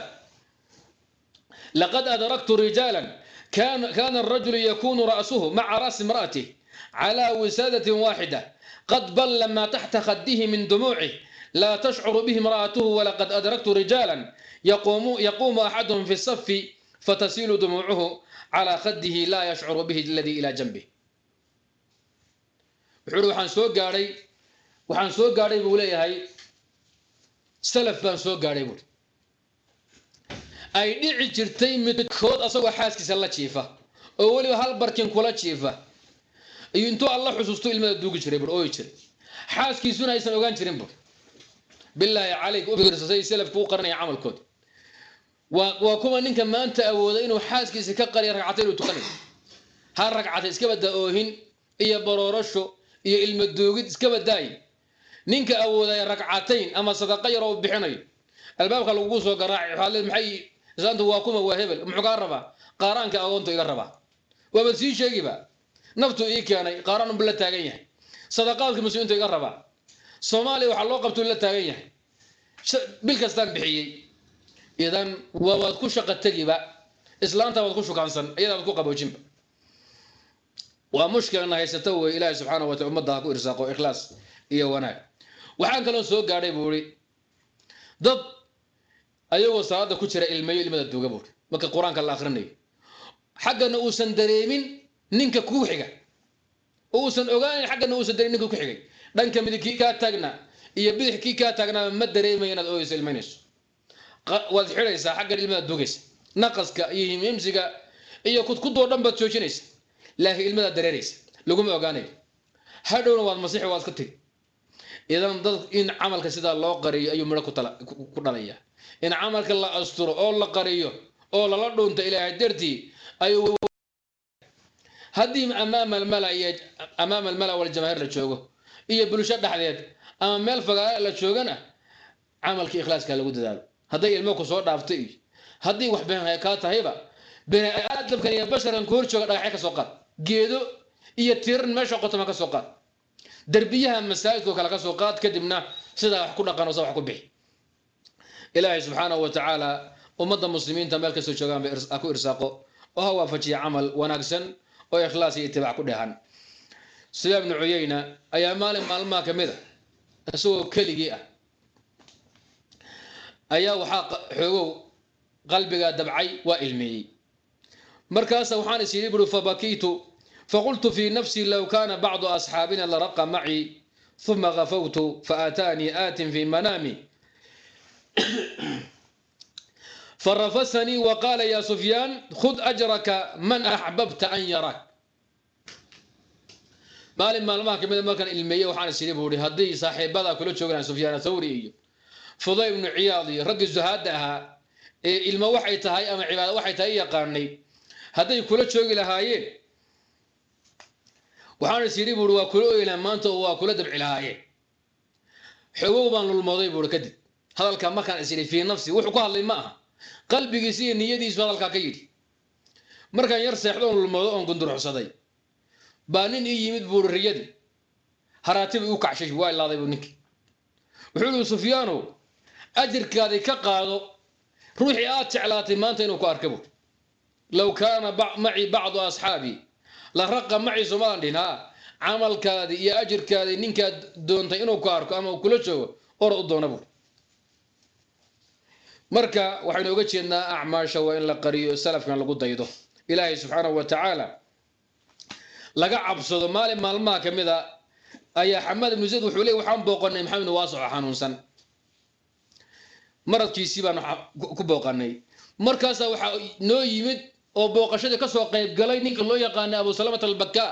لقد ادركت رجالا كان الرجل يكون راسه مع راس امراته على وساده واحده قد بل ما تحت خده من دموعه لا تشعر به امراته ولقد ادركت رجالا يقوم احدهم في الصف فتسيل دموعه على خده لا يشعر به الذي الى جنبه وحولي waxaan soo gaaray buu leeyahay salaf baan soo gaaray buu ay dhici jirtay midkood asagoo xaaskiisa la jiifa oo waliba hal barkin kula jiifa iyo intuu Allah xusuusto ilmada duugi jiray buu oo jiray xaaskiisuna aysan ogaan jirin buu billahi alayk u biirsay salafku u qarnay amalkood waa kuma ninka maanta awooda inuu xaaskiisa ka qariyo ragcatayn uu tukanay ha ragcatay iska bada oohin iyo baroorasho iyo ilma duugid iska badaay ninka awooday ragcatayn ama sadaqa yar oo bixinayo albaabka lagu soo garaaci xaalad maxay isaantu waa kuma waa hebel muxuu ka rabaa qaaraanka agoonto iga rabaa waba sii sheegiba naftu ii keenay qaaraan uu la taagan yahay sadaqaadka muslimiintu iga rabaa Soomaaliya waxa loo qabto la taagan yahay bil kastaan bixiyay idan waad ku shaqo tagiba islaanta waad ku shukaansan iyada ku qaboojinba waa mushkilna haysato way ilaahay subhanahu wa ta'ala ummadda ku irsaaqo ikhlaas iyo wanaag waxaan kale soo gaaray buuri dad ayagoo salaada ku jira ilmada duuga buuri marka quraanka la akhrinayo xaqana uu san dareemin ninka ku xiga oo san ogaan xaqana uu san dareemin ninka ku xigay dhanka midkii ka taagna iyo bidixkii ka taagna ma dareemayna oo isilmaynayso wad xiraysa xaqan ilmada duugaysa naqaska iyo himimsiga iyo ku doodan bad joojinaysa laakiin ilmada dareeraysa lagu ma ogaanayo hadhowna waad masiix waad ka tag idan dad in amalka sida loo qariyo ayuu mid ku dhalaya in amalka la asturo oo la qariyo oo la dhoonto ilaahay dartii ayuu hadii amaama al-mala wal jamaahir la joogo iyo bulshada dhaxdeed ama meel fagaa la joogana amalka ikhlaaska lagu dadaalo haday ilmo ku soo dhaaftay hadii wax been ay ka tahayba been aadamkan iyo basharan ku hor jooga dhagax ka soo qaad geedo iyo tirin meesha qotoma ka soo qaad دربيها مساجد وكلا كسو قاد كدبنا سدا wax ku dhaqan oo wax ku bixi ilaahay subhanahu wa ta'ala ummadda muslimiinta meel ka soo joogan bay ku irsaaqo oo waafajiya amal wanaagsan oo ikhlaas iyo itibaac ku dhahan sida ibn uyayna ayaa maalmaha kamida asoo keligii ah ayaa waxa xogow qalbiga dabcay waa ilmeeyay markaas waxaan isii buru fabakiitu فقلت في نفسي لو كان بعض أصحابنا لرق معي ثم غفوت فأتاني آت في منامي فرفسني وقال يا سفيان خذ أجرك من أحببت أن يراك ما كان المية وحان السليب وري هدي صاحب بدا كله شغل عن سفيان الثوري فضيل بن عياضي رق الزهادها الموحي تهاي أما عبادة وحي تهي قارني هدي كله شغل هايين waxaan isiri buu waa kulo ilaa maanta waa kula dabci lahaayeen xogow baan lulmooday buu kadib hadalka markaan isiri fi nafsi wuxuu ku hadlay ma aha qalbigiisa iyo niyadiisa hadalka ka yiri markaan yar seexdo lulmoodo oo gundurxsaday baanin ii yimid buu riyadi haraatib uu kacshay waa ilaaday buu ninki wuxuu Sufyaano ajirkaadi ka qaado ruuxi aad jeclaatay maanta inuu ku arkabo law kaana ma'i ba'd ashabi la raqa maci Soomaalian dina amalkaadi iyo ajirkaadi ninka doontay inuu ku arko ama kula joogo or u doonabo marka waxaynu uga jeednaa acmaasha waa in la qariyo salafkan lagu daydo ilaahay subhanahu wa ta'ala laga cabsado maalmaha kamida ayaa Xamad ibn Zayd wuxuu leeyahay waxaan booqanay Maxamed Waaso xanuunsan maradkiisii baan ku booqanay markaas waxa noo yimid oo booqashada ka soo qayb galay ninka loo yaqaan Abu Salama al-Bakka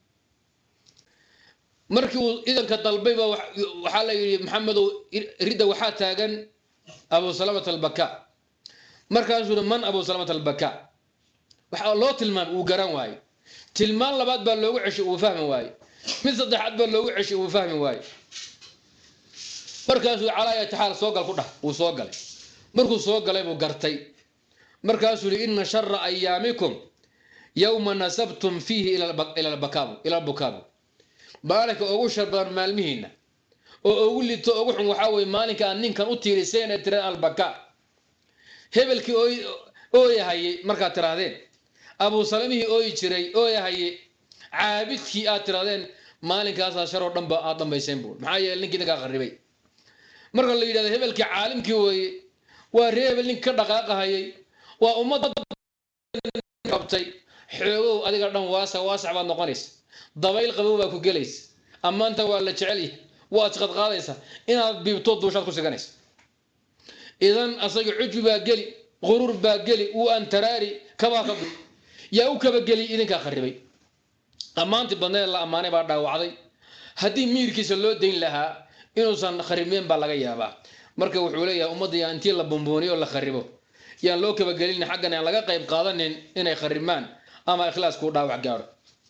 markii uu idanka dalbay waxa la yiri Maxamed rida waxa taagan Abu Salama al-Bakka markaas uu man Abu Salama al-Bakka waxa loo tilmaam uu garan waayay tilmaan labaad baa loogu ceshay uu fahmi waayay mid saddexaad baa loogu ceshay uu fahmi waayay markaas uu calaaya taxal soo gal ku dhax uu soo galay markuu soo galay buu gartay markaasuu inna sharra ayyaamikum yawma nasabtum fihi ila al-bukab baalaka ugu sharban maalmihiina oo ugu lito ugu xun waxa way maalinka aan ninkan u tiiriseen ee tira al-baka hebelkii oo yahay marka tiraadeen Abu Salamihi oo jiray oo yahay caabidkii aad tiraadeen maalinkaas sharo dhanba aad dambayseen buu maxaa yeelay ninkii naga qaribay marka la yiraahdo hebelkii caalimkii way waa reebel nin ka dhaqaaqayay waa ummadda qabtay xogow adiga dhan waasa baad noqonaysa dabayl qabow baa ku galaysa amaanta waa la jecel yahay waa qad qaadaysa inaad biibto duushaad ku siganaysa idan asaga cujub baa gali qurur baa gali uu aan taraari kaba yaa u kaba gali idinka qaribay amaanti badneed la amaanay baa dhaawacday hadii miirkiisa loo deyn lahaa inuusan kharimeen baa laga yaabaa marka wuxuu leeyahay ummadda intii la bombooniyo la kharibo yaan loo kaba galin xaqan aan laga qayb qaadanin inay kharimaan ama ikhlaas ku dhaawac gaaro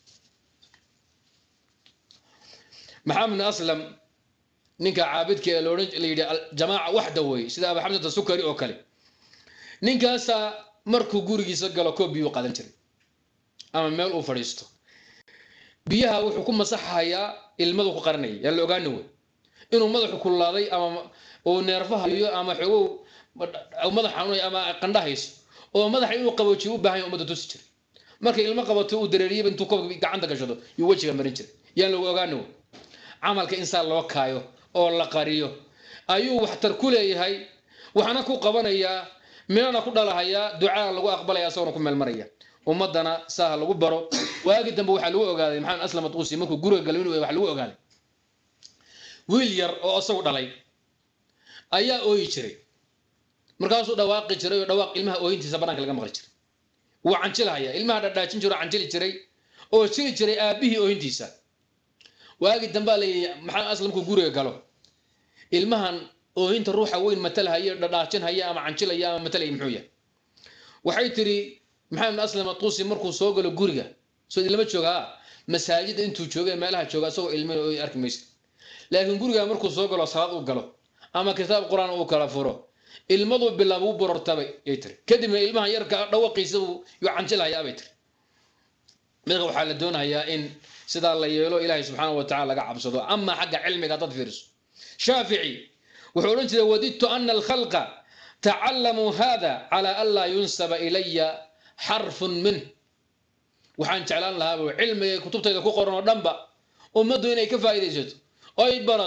Maxamed Aslam ninka caabidka ee loo leeyahay jamaa wahda way sida Abu Hamza Sukari oo kale ninkaas markuu gurigiisa galo koob biyo qadan jiray ama meel uu fariisto biyaha wuxuu ku masaxayaa ilmadu ku qaranay yaa la ogaanay inuu madaxu kulaaday ama oo neerfaha iyo ama xogow madaxa ama qandhahays oo madaxa inuu qaboojiyo u baahan yahay umada tusi jiray marka ilmo qabato uu dareeriyo intuu koob gacanta gashado iyo wajiga marin jiray yaan lagu ogaano amalka insaan loo kaayo oo la qariyo ayuu wax tar ku leeyahay waxana ku qabanaya meelana ku dhalahaya ducaa lagu aqbalaya soo ku meel maraya ummadana saaha lagu baro waagi dambe waxa lagu ogaaday Maxamed Aslam Tuusi markuu guriga galay inuu wax lagu ogaaday wiil yar oo asagu dhalay ayaa ooyi jiray markaasuu dhawaaqi jiray oo dhawaaq ilmaha ooyintiisa banaanka laga maqli jiray waa canjilaya ilmaha dhadhaajin jiray canjili jiray oo jiri jiray aabihii ooyintiisa waagi dambe Maxamed Aslam ku guriga galo ilmahan ooyinta ruuxa weyn matalaya dhadhaajin haya ama canjilaya ama matalay muxuu yahay waxay tiri Maxamed Aslam Tuusi markuu soo galo guriga soo ilma jooga masaajid intuu joogay meelaha jooga soo ilmo oo arkimaysa laakiin guriga markuu soo galo salaad uu galo ama kitaab quraan uu kala furo ilmadu bilaabo borortabay ay tiri kadibna ilmaha yarka dhawaqiisa uu canjilaya bay tiri midna waxa la doonayaa in sida la yeelo Ilaahay subhanahu wa ta'ala laga cabsado amma xagga cilmiga dad fiirso Shaafi'i wuxuu oran jiray wadidtu anna al-khalqa ta'allamu hada ala alla yunsaba ilayya harfun min waxaan jeclaan lahaa cilmiga kutubtayda ku qoran oo dhanba ummadu inay ka faa'iideysato oo ay barato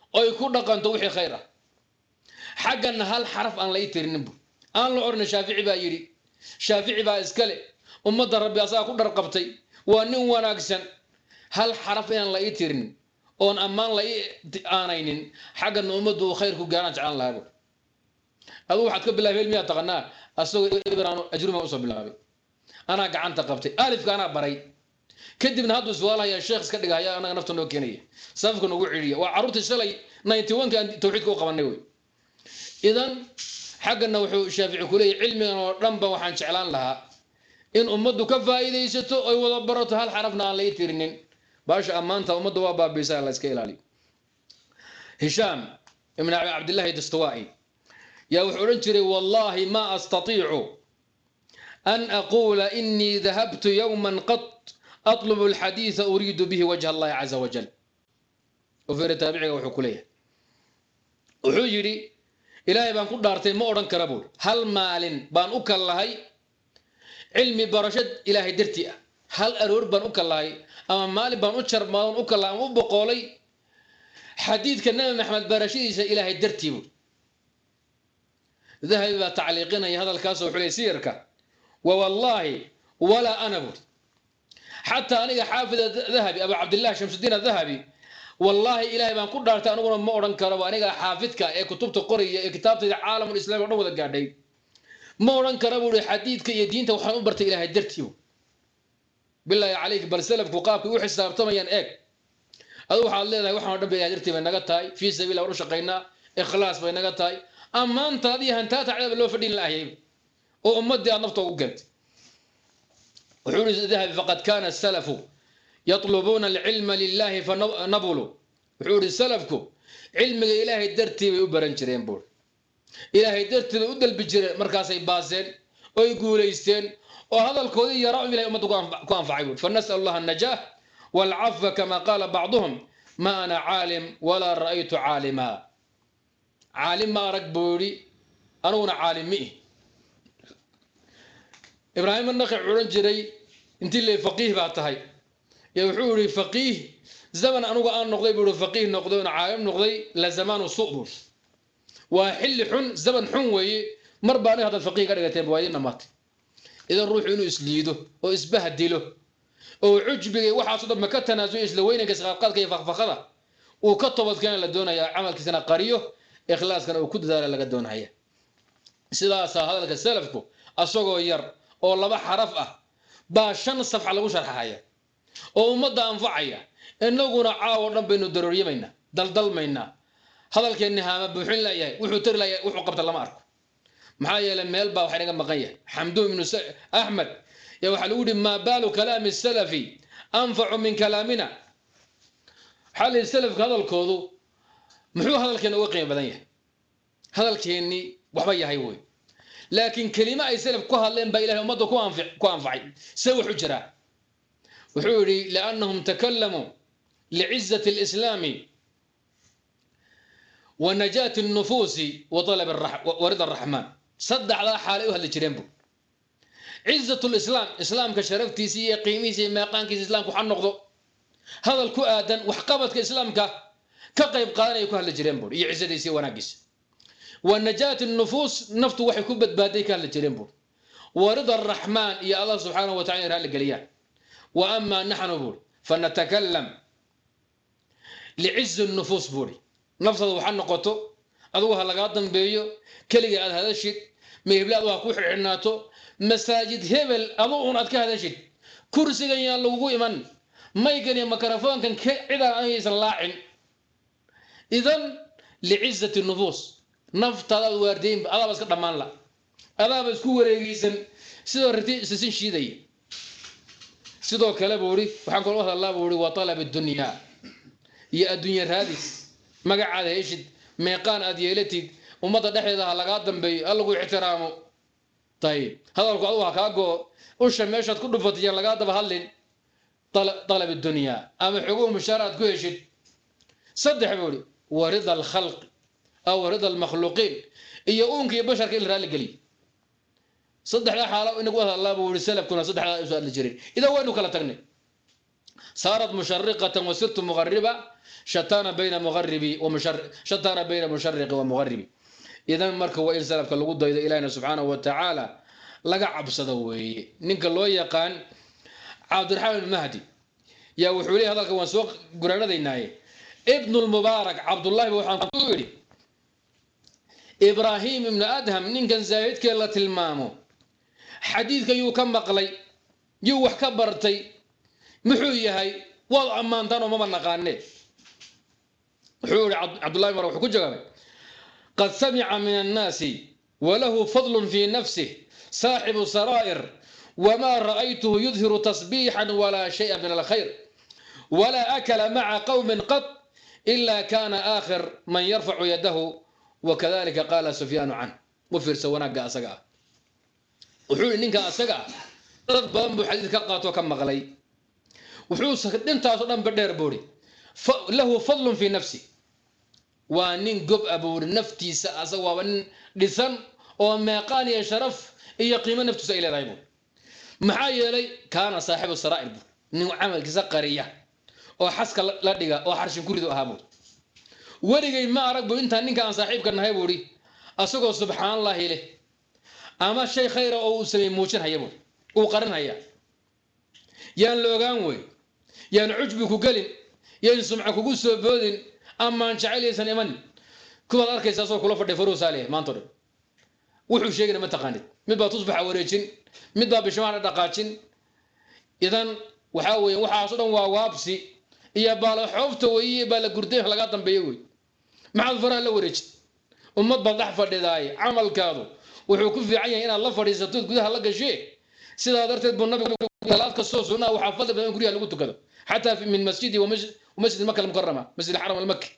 oo ay ku dhaqanto wixii khayr ah xaqan hal xaraf aan la itirin aan la orna shaafici baa yiri shaafici baa iskale ummadda rabbi asaa ku dharqabtay waa nin wanaagsan hal xaraf aan la itirin oon ammaan la aanaynin xaqan ummaddu khayr ku gaaraan jeclaan lahayd adu waxaad ka bilaabay ilmiya taqanaa asagoo ibraano ajruma u soo bilaabay ana gacanta qabtay alifka ana baray kadibna haddu su'aalaha sheekh iska dhigaya anaga nafta noo keenaya safka nagu ciriya waa caruurtii shalay 91 ka tawxiidka u qabanay way idan xaqana wuxuu shaafici ku leeyahay cilmigan oo dhanba waxaan jeclaan lahaa in ummaddu ka faa'iideysato oo wada barato hal xarafna aan la tirinin baasha amaanta ummaddu waa baabiisa la iska ilaaliyo hisham ibn abdullah ad-dastawai يا وحورن جري والله ما أستطيع أن أقول إني ذهبت يوما قط أطلب الحديث أريد به وجه الله عز وجل وفي رتابعي وحكوليه وحجري إلهي بان كل دارتين ما أورن كربول هل مال بان أكلهي علمي برشد إلهي درتي هل أرور بان أكلهي أما مال بان أشر بان أكلهي أما بقولي حديث كنبي محمد برشيد إلهي درتي ذهب تعليقنا هذا الكاس وحلي سيرك ووالله ولا أنا بود حتى أنا حافظ ذهبي أبو عبد الله شمس الدين الذهبي والله إلهي ما كنت دارت أنا ما أورن كرب أنا حافظك كتبت قرية كتابة العالم الإسلامي ونوذ قاعدين ما أورن كرب حديثك يدين توحنا برت إلهي درتيو بالله عليك برسلك وقابك وحساب طميان إيك أروح على الله وحنا ربي درتي من نقطاي في سبيل الله شقينا إخلاص بين نقطاي أما أنت هذه أنت تعلم لو فدين الله وأمدي النفط وقلت وحول الذهب فقد كان السلف يطلبون العلم لله فنبلوا وحول السلفكم علم إلهي الدرتي ويبرنجرين بول إلهي الدرتي ودل بجر مركزي بازين ويقول يستين وهذا الكودي يرى إلى أمته كان فعيبون فنسأل الله النجاة والعفو كما قال بعضهم ما أنا عالم ولا رأيت عالما عالم ما ركبوري أنا عالم مئة إبراهيم النخع عرن جري أنت اللي فقيه بعتهاي يوحوري فقيه زمن أنا نقضي بيقولوا فقيه نقضي عالم نقضي لزمان وصؤبر وحل حن زمن حن وي مرباني هذا الفقيه قال قتيب وايدنا مات إذا نروح إنه يسليده ويسبهدله وعجبي واحد صدق ما كتنازو يسلوينه كسقال كيف فخذه وكتبت كان لدونا يا عمل كسنا قريه إخلاص كان وكود دار لقى دون هي سلاس هذا السلفكو أسوق ير أو لبا حرف باشن صفحة لو شرح هيا أو مدة أنفعية إنه قنا عاون بينه ضروري منا دل منا هذا الكلام ما بحين لا يا وحتر لا يا وحقبت الله مارك معايا لما يلبى وحريقة مقية حمدون من أحمد يا وحلود ما بال كلام السلفي أنفع من كلامنا حال السلف هذا الكودو محو هذا الكلام وقيم بدنيه هذا الكلام وحبيه هيوي لكن كلمة أي سلف كوها لين بإله ومضوا كوانفعي سووا حجرة وحوري لأنهم تكلموا لعزة الإسلام ونجاة النفوس وطلب ورضا الرحمن صد على حاله اللي جريمبو عزة الإسلام إسلام كشرفتي سي قيمي سي ما قانك إسلام كحن نقضو هذا الكؤادا وحقبت كإسلام كقيب قاني يكون اللي جريمبو يعزة سي وناقص والنجاة النفوس نفط وحي كبت باديك اللي جريمبو ورضا الرحمن يا الله سبحانه وتعالى هذا قليان وأما نحن بول فنتكلم لعز النفوس بوري نفسه وحن نقطه أدوها لقاطن بيو كلي على هذا الشيء ما يبلغ وأكوح عناته مساجد هبل أضوء أتك هذا الشيء كرسي كان يلوجو إيمان ما يكن ميكروفون كان كذا أي سلاعن إذن لعزة النفوس نفط هذا الوردين هذا بس كده لا هذا بس كوري جيسن سيدو رتي سسين شيدي سيدو كلا بوري وحنقول الله بوري وطلب الدنيا يا الدنيا هذه ما قاعد يشد ميقان أديالتي وما تدحي ذا لقادم بي الله احترامه طيب هذا القضوة كاقو وش ماشي تكون فتيان لقادم هالين طلب الدنيا أما حقوق مشارات كويشد صدح بوري ورضا الخلق أو رضا المخلوقين يؤونك بشر كل رالي قليل صدح لا حاله إنك وهذا الله بوري سلف كنا صدح لا يسأل الجرير إذا وينه كلا تغني صارت مشرقة وصرت مغربة شتان بين مغربي ومشرق شتان بين مشرق ومغربي إذا مركب وإن سلف كالوجود إذا إلهنا سبحانه وتعالى لقى عبصدوي نينك الله يقان عبد الرحمن المهدي يا وحولي هذا كان سوق قرانا ديناي ابن المبارك عبد الله بن محمد إبراهيم بن أدهم نينك زايد كلا تلمامو حديث يو كم مقلي يو وح كبرتي محوي هاي والله أمان تانو ما نقاني حول عبد الله بن روح كجابه قد سمع من الناس وله فضل في نفسه صاحب سرائر وما رأيته يظهر تصبيحا ولا شيء من الخير ولا أكل مع قوم قط إلا كان آخر من يرفع يده وكذلك قال سفيان عنه وفر سوناك أسقى وحول إنك أسقى رب حديث كقات وكم مغلي وحول انت أصلا بدير بوري له فضل في نفسه وانين قب أبو نفتي سأسوى وان لسان وما قال يا شرف إيا قيمة نفتي سئلة رايبو محايا لي كان صاحب السرائر إنه عمل كذا قرية وحسك لديها وحرش كوريدو أهابو ورقي ما أرقبو إنت أنك كان صاحبك النهايبوري أسوكو سبحان الله إليه أما الشيء خير أو سمي موشن هيبو وقرن هيا يان لوغانوي يان عجبك قلن يان سمعك قصة بودن أما أن شعلي سنيمان كما أركي ساسو كلا فرد فروس عليه ما انطر وحو شيء ما تقاند مدبا تصبح وريجين مدبا بشمال دقاتين إذن وحاوي وحاصلا ووابسي إيا بالا حوفته وإيا بالا قردين لقاطا بيوي مع الفراء لوريج ومدبا ضحفة داي عمل كادو وحو كفي عين إن الله فريزتوت قدها لقى شيء سيدا درتت بالنبي ثلاث كسوس هنا وحافظ بين كوريا اللي قلت كذا حتى من مسجدي ومسجد مكة المكرمة مسجد الحرم المكي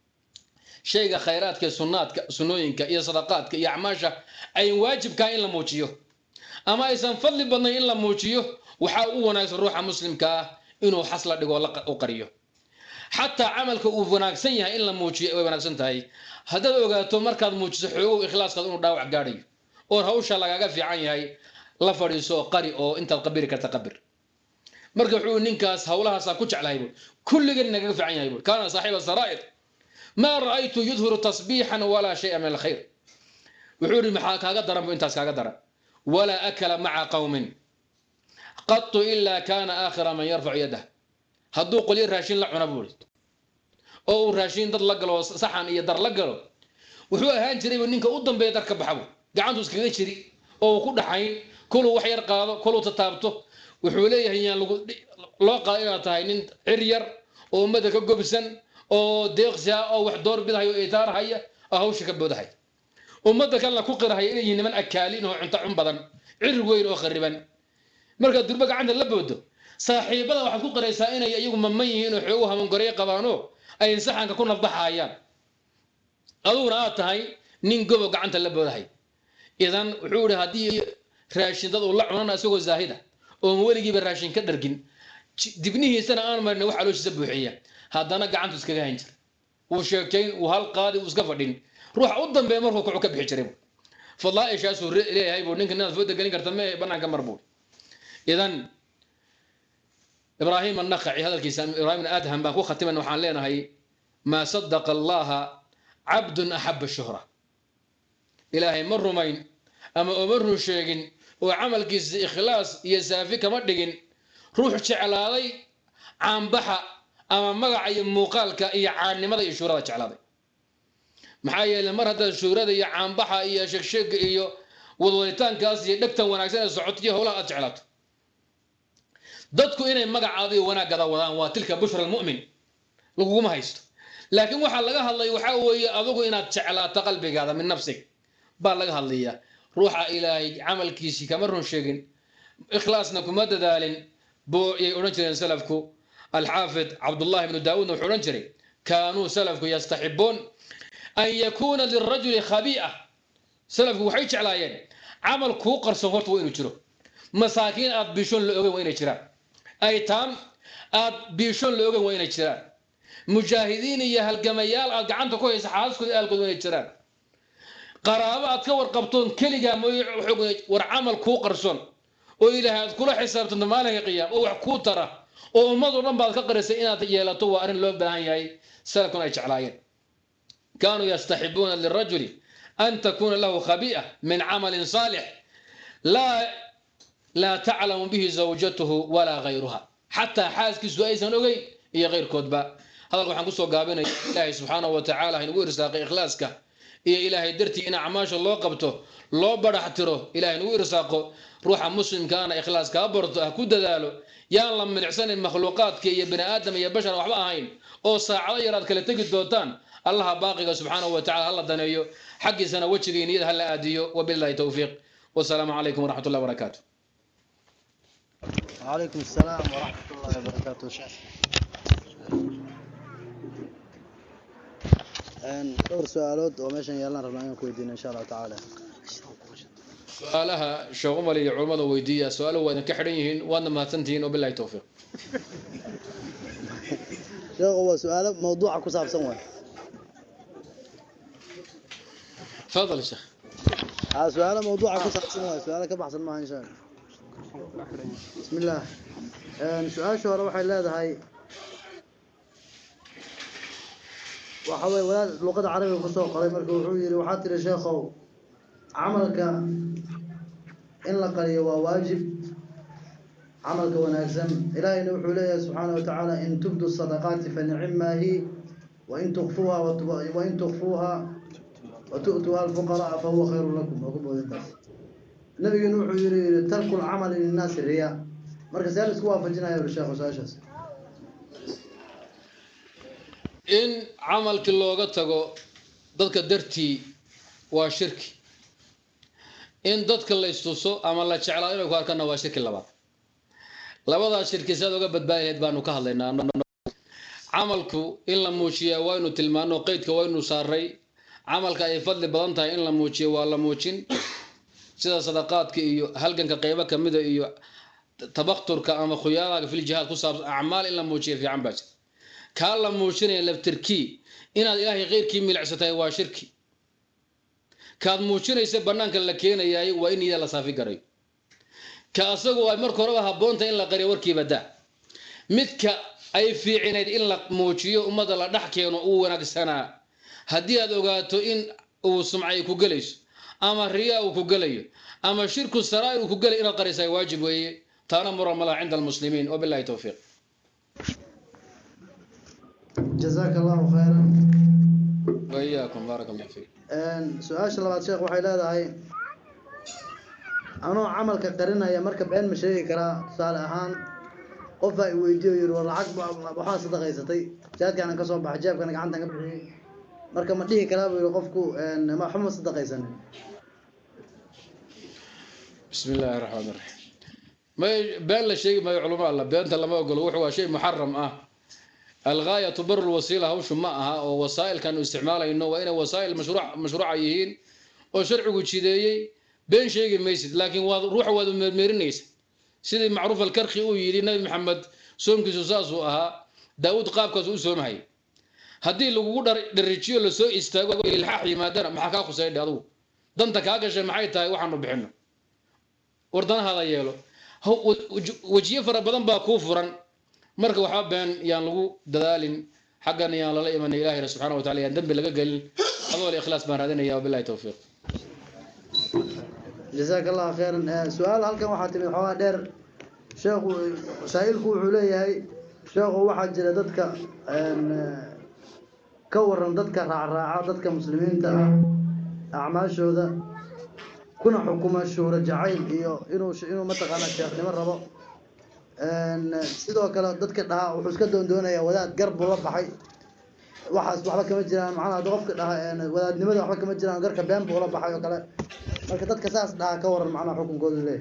شيء خيراتك سناتك سنوينك يا صدقاتك يا عماشة أي واجب كان إلا موتيه أما إذا فضل بنا إلا موتيه وحاول ناس الروح مسلم كا إنه حصل دقوا قريه حتى عملك وفناك سيها إلا موتيه وفناك سنتهاي هذا لو مركز موتيه حقوق إخلاص كذا إنه داوع قاري أو شاء الله في عين هاي لا فريسو قري أو أنت القبير كتقبر مركب حقوق نينكاس هؤلاء ساكوش على هيبول كل جرنا في عين هيبول كان صاحب السرائر ما رأيت يظهر تصبيحا ولا شيء من الخير وحوري محاك قدر وانتاس قدر ولا أكل مع قوم قط إلا كان آخر من يرفع يده هدو قولي راشين لعنا بول أو راشين در لقلو صحن يدر لقلو وحو أهان جري ونينك قدام بيدرك بحبو قاعدو سكيدي جري أو كل حين كله وحير قاضو كله تتابطه وحوليه هي لو قائمة تهينين عرير ومدك قبسن oo deeqsiya oo wax door bidahay oo itaar haya hawsha ka boodahay umada kale ku qirahay inay niman akaalin oo cunta cun badan cir weyn oo khariban marka durba gacanta la boodo saaxiibada waxa ku qiraysaa inay iyagu mamman yihiin oo xoog haman goray qabaano ay saxanka ku nafbaxayaan aduna aad tahay nin gobo gacanta la boodahay idan wuxuu yiri hadii raashin dad la cunana isagoo zaahida oo weligiiba raashin ka dhargin dibnihiisana aan marna waxa loo shisa buuxiya هذا قاعد تسكجها هنجر وشاكين وهالقاضي وسقفدين روح قدام بمرفق كعك بحجرهم فالله إيش أسور ليه هاي بقول إنك الناس فوت قالين كرتمه بنا كمربول إذن إبراهيم النخعي هذا الكيسان إبراهيم الأدهم باكو ختم إنه حالنا هاي ما صدق الله عبد أحب الشهرة إلهي مر مين أما أمر شيء وعمل كيس إخلاص يسافي كمدقين روح شعلالي عم بحا أما مقع موقالك إيا عانمada iyo shuurada jeclaaday maxaa yeelay mar hada shuurada iyo caanbaxa iyo shaqshaq iyo wadwalitaankaas iyo dhagtan wanaagsan ee socotiyo howlaha aad jeclaato dadku inay magacaada iyo wanaagada wadaan waa tilka bushra almu'min laguma haysto laakiin waxa laga hadlay waxa weeye adigu inaad jeclaato qalbigaada min nafsig baa laga hadlaya ruuxa ilaahay amalkiisi kama run sheegin ikhlaasna kuma dadaalin boo ay oran jireen salafku الحافظ عبد الله بن داود وحورنجري كانوا سلف يستحبون أن يكون للرجل خبيئة سلف وحيش على عمل كوقر صفرت وين يجرو مساكين أب بيشون لأوجي وين يجرا أيتام أب بيشون لأوجي وين يجرا مجاهدين يا هالجميال أقعنت كويس حاسك الألقود وين يجرا قرابة أتكور قبطون كل جام ورعمل كوقر صن وإلى هذا كل حساب تنماله قيام أو حكوترة oo ummadu dhan baad ka qarisay inaad yeelato waa arrin loo baahan yahay salafkuna ay jeclaayeen kaanuu yastaxibuuna lirajuli an takuuna lahu khabi'a min camalin saalix laa taclamu bihi zawjatuhu walaa gayruha xataa xaaskiisu aysan ogeyn iyo kayrkoodba hadalka waxaan kusoo gaabinaya ilaahay subxaanahu wa tacaala haynagu irsaaqay ikhlaaska iyo ilaahay dartii in acmaasha loo qabto loo barax tiro ilaahay nagu irsaaqo ruuxa muslimkaana ikhlaas kaa barto ku dadaalo yaan la milicsanin makhluuqaadka iyo bani aadam iyo bashar waxba ahayn oo saacado yar aad kala tegi doontaan allaha baaqiga subxaanahu wa tacala hala daneeyo xaggiisana wejiga niyada hala aadiyo wabillahi tawfiiq wasalaamu calaykum waraxmat ullahi wabarakaatu وعليكم السلام ورحمة الله وبركاته شيخ دور سؤالات وماشي يلا ربنا كويدين إن شاء الله تعالى سؤالها شو عمر علماء ويدية سؤاله وأنا كحرينهن وأنا ما تنتهين وبالله التوفيق شيخ هو سؤال موضوع كصاب سموه تفضل يا شيخ هذا سؤال موضوع كصاب سموه سؤالك بحث ما إن شاء الله بسم الله سؤال شو روح هذا هاي وحوي ولاد اللغة العربية كسوق قريب مركو وحوي وحاتي يا شيخو عملك إن لقري وواجب عملك ونأجزم إلهي نوحو لي سبحانه وتعالى إن تبدوا الصدقات فنعما هي وإن تخفوها وتؤتوها الفقراء فهو خير لكم النبي نوح يريد ترك العمل للناس الرياء مركز سالس كوا فجنا يا الشيخ وساشس إن عمل كلوغا تغو ددك درتي waa shirki in dadka la istuso ama la jeclaa inay ku arkaan waa shirki labada shirki saad uga badbaadayd baanu ka hadlaynaa amalku in la muujiyo waa inuu tilmaano qeydka waa inuu saaray amalka ay fadli badan tahay in la muujiyo waa la muujin sida sadaqaadka iyo halganka qaybo kamida iyo tabaqturka ama khiyaaraha fil jihad ku saabsan acmaal in la muujiyo fiican baa ka la muujinay laftirki inaad ilaahay qeyrkii milicsatay waa shirki kaad muujinaysa banaanka la keenayay waa in iyada la saafi garay ka asagu ay markii hore haboonta in la qariyo warkiiba daa midka ay fiicinayd in la muujiyo ummada la dhax keeno uu wanaagsanaa haddii aad ogaato in uu sumcay ku galayso ama riyaa uu ku galayo ama shirku saraa'ir uu ku galay inaad qarisay waajib weeye taana muramala cinda almuslimiin wabillahi tawfiiq جزاك الله خيرا وإياكم بارك الله فيك سؤال شلبات شيخ waxay leedahay anoo camalka qarinaya marka been ma sheegi karaa tusaale ahaan qof ay weydiiyo yiri lacag waxaan sadaqaysatay jaadkan ka soo baxay jeebkan gacanta ka bixiyay marka ma dhihi karaa buu qofku ma xumo sadaqaysan bismillaahir rahmaanir rahiim ma been la sheegi ma culumada Allah beenta lama ogolo wuxuu shay muharram ah الغاية تبر الوسيلة هوش معها أو وسائل كانوا استعمالها إنه وإن وسائل مشروع يهين وشرع وجدي بين شيء ميسد لكن روح وذ مرنيس سيد معروف الكرخي ويدي النبي محمد سوم كسوساس وها داود قاب كسوس سوم هاي هدي لو قدر الرجال اللي سوء استوى الحاحي ما در ما حكاه خسيد هذا ضمتك هاجش معي تاي وحنا بحنا وردنا هذا يلو هو وجيه فر بدن باكوفرا marka waxa baan yaan lagu dadaalin xaqan yaan la iman ilaahay subhanahu wa ta'ala yaan dambi laga galin adoo ikhlas baan raadinaya billahi tawfiiq jazakallahu khairan su'aal halkan waxa timid xogaa dheer sheekhu saa'ilku wuxuu leeyahay sheekhu waxa jira dadka ka waran dadka raaca dadka muslimiinta ah acmaashooda kuna xukuma shuura jacayl iyo inuu mataqaana sheekhnimo rabo sidoo kale dadka dhaha wuxuu iska doondoonaya wadaad garb la baxay waxaas waxba kama jiraan macnaha qofka dhaha wadaadnimada waxba kama jiraan garka been buu la baxay oo kale marka dadka saas dhaha ka waran macnaha xukunkooda leeyahay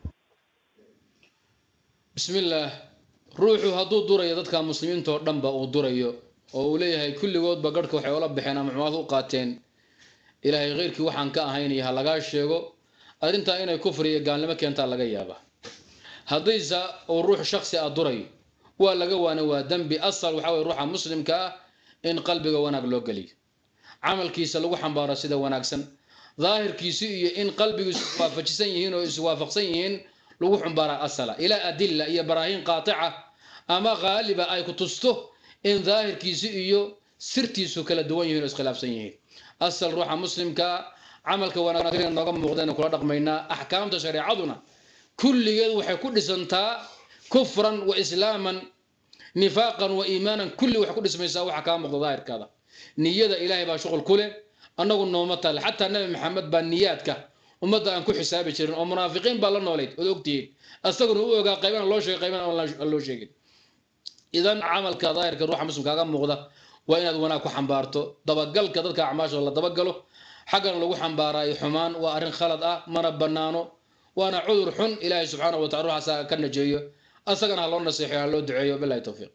bismillah ruuxu hadduu durayo dadka muslimiinta oo dhanba uu durayo oo uu leeyahay kulligoodba garhka waxay ula baxeen ama xumaad u qaateen ilaahay keyrkii waxaan ka ahayn iyo ha lagaa sheego arrintaa inay kufri iyo gaalnimo keentaa laga yaabaa haddaysa oo ruux shakhsi ah durayo waa laga waana waa dambi asal waxa way ruuxa muslimka ah in qalbiga wanaag loo galiyo camalkiisa lagu xambaaro sida wanaagsan daahirkiisa iyo in qalbigiisu waafajisan yihiin oo iswaafaqsan yihiin lagu xambaara asala ila adilla iyo baraahin qaati'a ama qaaliba ay ku tusto in daahirkiisu iyo sirtiisu kala duwan yihiin oo iskhilaafsan yihiin asal ruuxa muslimka camalka wanaagsan nooga muuqdeen kula dhaqmaynaa ahkaamta shariicaduna kulligeed waxay ku dhisantaa kufran wa islaaman nifaaqan wa iimaanan kulli wax ku dhismaysaa waxa ka muuqda daahirkaada niyada ilaahay baa shuqul ku leh annagu nooma tal xataa nabi maxamed baa niyaadka ummadda aan ku xisaabi jirin oo munaafiqiin baa la nooleyd oo ogtihiin asaguna u ogaa qaybana loo sheegay qaybana aan loo sheegin idan camalka daahirka ruuxa muslimkaaga muuqda waa inaad wanaag ku xambaarto dabagalka dadka acmaashooda la dabagalo xaggana lagu xambaaraayo xumaan waa arrin khalad ah mana bannaano waana cudur xun ilaahay subxaanahu wa tacala ruuxaasa ka najeeyo asagana ha loo naseexeyo ha loo duceeyo billahi tawfiiq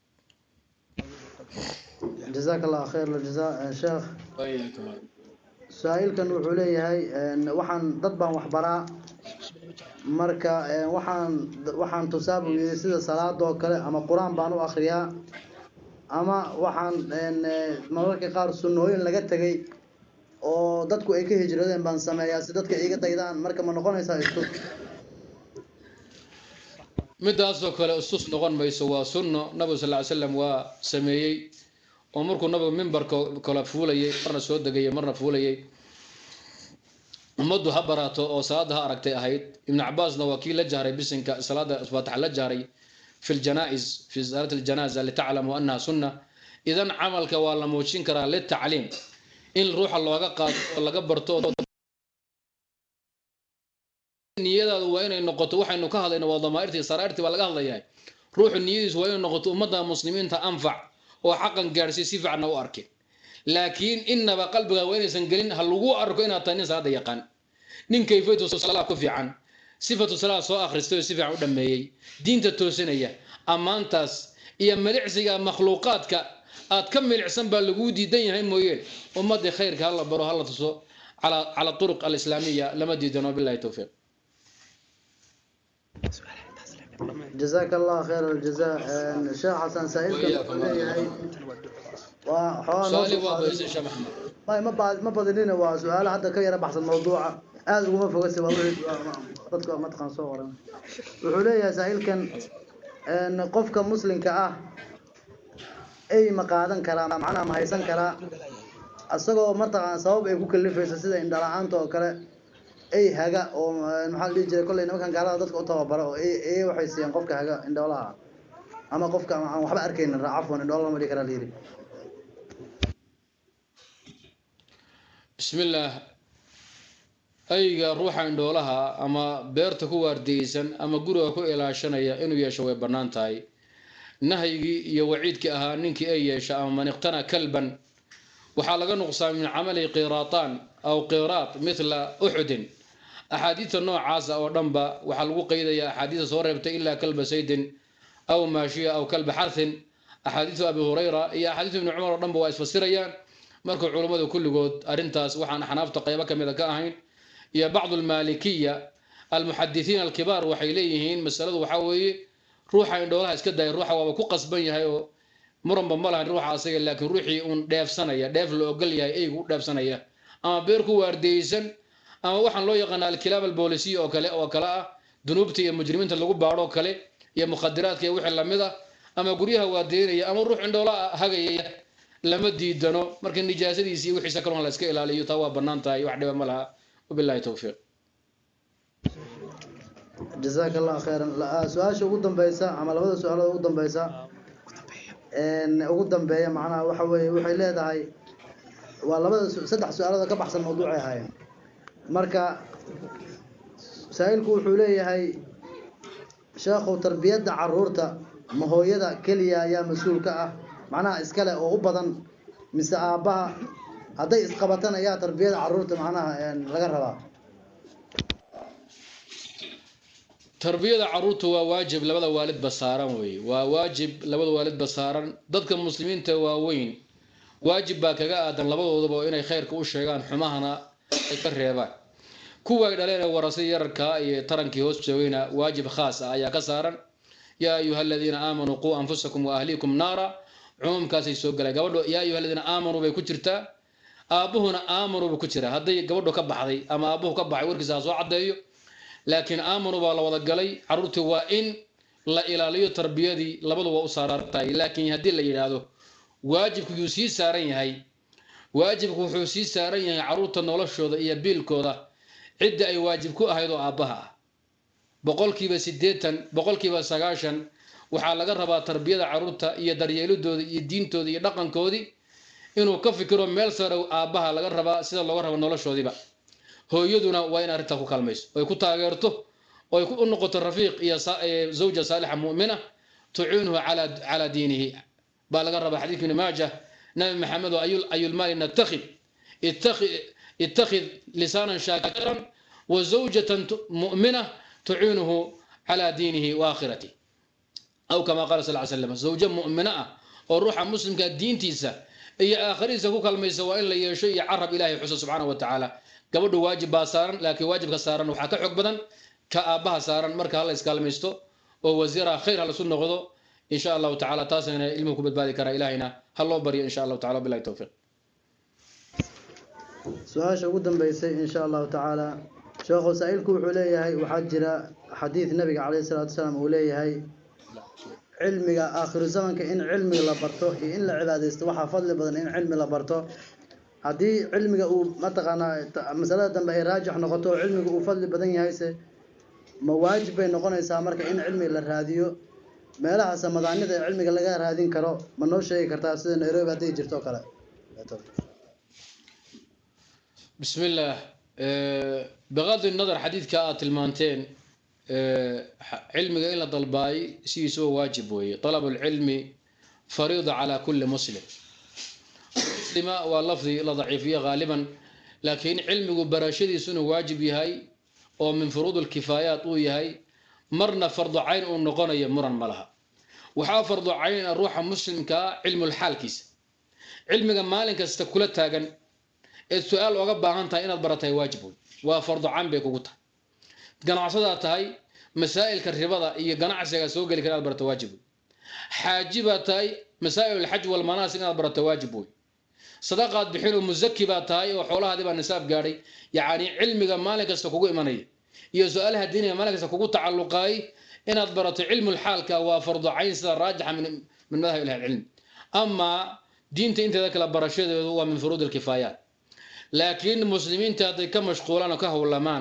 جزاك الله خير الجزاء شيخ سائلكن wuxuu leeyahay waxaan dad baan wax baraa marka waxaan tusaabu sida salaado kale ama quraan baan u akhriyaa ama waxaan mararka qaar sunnooyin laga tagay oo dadku ay ka hijradeen baan sameeyaa si dadka iga daydaan marka ma noqonaysaa istus midaasoo kale istus noqon mayso waa sunno nabiga sallallahu alayhi wasallam waa sameeyay oo markuu nabigu minbarka kala fuulayay marna soo degayay marna fuulayay ummaddu ha baraato oo salaada ha aragtay ahayd ibn Abbaasna waa kii la jahray bisinka salaada faatax la jahray في الجنائز في زيارة الجنازة لتعلموا أنها سنة إذن عملك ولا موجين كرا للتعليم إن روح الله قاد ولا قبرتو نيدا وين النقطة وحي إنه كهذا إنه وضمائرتي صرارتي ولا قهذا يعني روح النيز وين النقطة مدى مسلمين تأنفع وحقا جارسي سيف عنا وأركي لكن إن بقلبها وين سنجلين هاللجوء أركينا تانيس هذا يقان نين كيفية الصلاة كفي عن صفة الصلاة سواء أخرستوي صفة عدمي دين تتوسينية أما أنتاس إيا ملعسية مخلوقاتك أتكمل عسن بالوجود دين هاي مويل وما دي خيرك هلا برو هلا تصو على الطرق الإسلامية لما دي دنا بالله التوفيق جزاك الله خير الجزاء الشيخ حسن سائلك سؤالي واضح يا شيخ محمد ما بدلنا وسؤال حتى كيرا بحث الموضوع aad ugu fogaasay dadka ma taqaan soo waran wuxuu leeyahay saailkan qofka muslimka ah ay ma qaadan karaa macna ma haysan karaa asagoo ma taqaan sabab ay ku kalifayso sida indhalaanta oo kale ay haga oo maxaa la jiray kulay nimankan gaalada dadka u tababaro oo ay waxay siiyeen qofka haga indhoolaha ama qofka aan waxba arkaynin raacafan indhoolaha ma dhigi karaa liiri bismillah ayga ruuxa indhoolaha ama beerta ku waardiyeysan ama guriga ku ilaashanaya inuu yeesho way bannaan tahay nahyigii iyo waciidkii ahaa ninkii ay yeesha ama man iqtana kalban waxaa laga nuqsaa min camali qiraatan aw qiraat mithla uxudin axaadiidta noocaasa oo dhanba waxaa lagu qaydayaa axaadiidta soo reebtay ilaa kalba saydin aw maashiya aw kalba xarthin axaadiidta abi hurayra iyo axaadiidta ibni cumar oo dhanba waa isfasirayaan marka culummadu kulligood arrintaas waxaan xanaafta qaybo ka mida ka ahayn يا بعض المالكية المحدثين الكبار وحيليهين مسألة وحوي روحا عندها اسكدا روحا وكو قصبن هاي مرن بملها روحا اسيا لكن روحي اون ديف سنيا ديف لو اوغل ياي ايغو ديف سنيا اما بيركو وارديسن اما waxaan loo yaqaan الكلاب البوليسيه oo kale dunuubta iyo mujrimiinta lagu baaro kale iyo mukhadaraadka iyo wixii lamida ama guriyaha waadeynaya ama ruux indhoola hagaya lama diidano marka nijaasadiisa iyo wixii kale la iska ilaaliyo taa waa banaan tahay wax dhiba ma laha وبالله توفيق جزاك الله خيرا سؤال شو قدام بيسا عمل هذا سؤال قدام بيسا قدام بيا معنا وحي لهذا هاي والله بدأ سدح سؤال هذا كبحث الموضوع هاي مركا سائلكو حولي هاي شيخ تربية عرورته ما هو يدا كليا يا مسؤول كأه معناها إسكاله أو أبدا مسأبها هذا إسقاطنا يا تربية عرورته معناها يعني لقى ربا تربية عرورته واجب لبدا والد بصارا وي وواجب لبدا والد بصارا ضدك المسلمين تواوين واجب باكا آدم لبدا إنay khayrka u sheegaan xumahana ay ka reebaan kuwa dhaleena warasay yarka iyo tarankii hoos joogayna waajib khaas ah ayaa ka saaran ya ayuha alladina aamanu qu anfusakum wa ahlikum nara umumkaasay soo galay gabadho ya ayuha alladina aamanu bay ku jirtaa aabuhuna aamanu buu ku jira haday gabadho ka baxday ama aabuhu ka baxay warkiisa soo cadeeyo laakiin aamanu baa la wada galay caruurtii waa in la ilaaliyo tarbiyadii labaduba u saarartahay laakiin haddii la yidhaahdo waajibku yuu sii saaran yahay waajibku wuxuu sii saaran yahay caruurta noloshooda iyo biilkooda cidda ay waajib ku ahayd oo aabbaha ah boqolkiiba 80 boqolkiiba 90 waxaa laga rabaa tarbiyada caruurta iyo daryeelidooda iyo diintooda iyo dhaqankoodii inuu ka fikiro meel sare aabbaha laga rabaa sida looga rabo noloshoodiiba hooyaduna waa in arrinta ku kalmayso oo ku taageerto oo ay ku noqoto rafiiq iyo zawja saalixa mu'mina tu'unuhu ala diinihi baa laga rabaa xadiis ibn maajah nabi maxamed ayul maal nattakhid ittakhid lisanan shakiran wa zawjatan mu'mina tu'unuhu ala diinihi wa akhiratihi أو كما قال صلى الله عليه وسلم زوجة مؤمنة وروح مسلم كدين تيسا هي آخرين سكوك الميسوا إلا يشيء يعرب إلهي حسن سبحانه وتعالى قبل واجب باسارا لكن واجب كسارا وحكا حقبدا كأبها سارا مركا الله يسكال ميستو ووزيرها خير على سنة غضو إن شاء الله تعالى تاسنا علمكم بالبادي كرا إلهنا هالله بري إن شاء الله تعالى بالله التوفيق سؤال شغودا بيسي إن شاء الله تعالى شيخ سائلكم حوليه وحجر حديث النبي عليه الصلاة والسلام وليه علمي آخر الزمن كإن علمي لبرته إن العبادة وحا فضل بدن إن علمي لبرته هذه علمي ما تقنا مسألة دم راجح نقطه علمي وفضل بدن يهيسه مواجب نقول إسامر كإن علمي للراديو ما لها سمدان إذا علمي لقى رادين كرو منو شيء كرتاس نيروبي هذه جرتو كلا بسم الله بغض النظر حديث كآت المانتين علمي إلا طلباي سيسو واجب وي طلب العلم فريضة على كل مسلم مسلمة واللفظي إلا ضعيفية غالبا لكن علمي براشدي سنو واجب هاي أو من فروض الكفايات ويهاي مرنا فرض عين ونقونا يمرن ملها وحا فرض عين الروح مسلم كعلم الحال كيس علمي مالك استكولتها كان السؤال وقبها أنت إن برتها واجب وفرض عين بيكوكوتها ganacsadaa tahay masaa'ilka ribada iyo ganacsiga soo gali kara barta waajib xaajiba tahay masaa'il al-hajj wal manasik inaad barta waajib sadaqad bixin muzakki ba tahay oo xoolahaadi baa nisaab gaaray yaani cilmiga maalin kasta kugu imanay iyo su'aalaha diiniga maalin kasta kugu tacalluqay inaad barato cilmu al-halka waa fardu ayn sida raajix min madhhab al-ilm amma diinta inta kala barashadeedu waa min furuud al-kifayat laakiin muslimiinta ay ka mashquulaan oo ka hawlamaan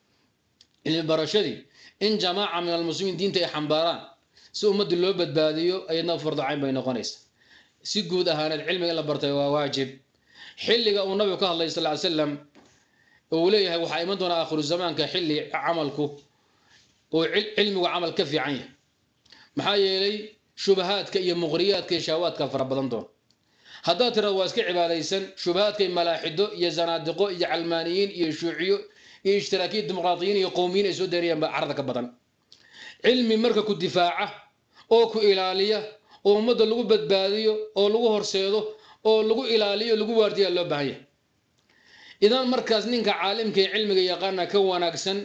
البرشدي إن جماعة من المسلمين دين تي حنباران سو مد لو بدباديو أيضا فرض عين بين قنيس سيجود أهان العلم إلا برتي واجب حلقة النبي صلى الله عليه وسلم وليه وحيمدنا آخر الزمان كحل عملكو وعلم وعمل كفي عين محايا لي شبهات كي مغريات كي شهوات كفر بدندون هذا ترى واسك عباديسن شبهات كي ملاحدو يا زنادقو يا علمانيين يا شيوعيو اشتراكية ديمقراطيين يقومين يسودريا بعرضك بدن علمي مركك الدفاع او كو إلالية او مدى لغو بدباديو او لغو هرسيدو او لغو إلالية لغو واردية اللو بهاية إذا مركز نينك عالم كي علمك يقانا كواناكسن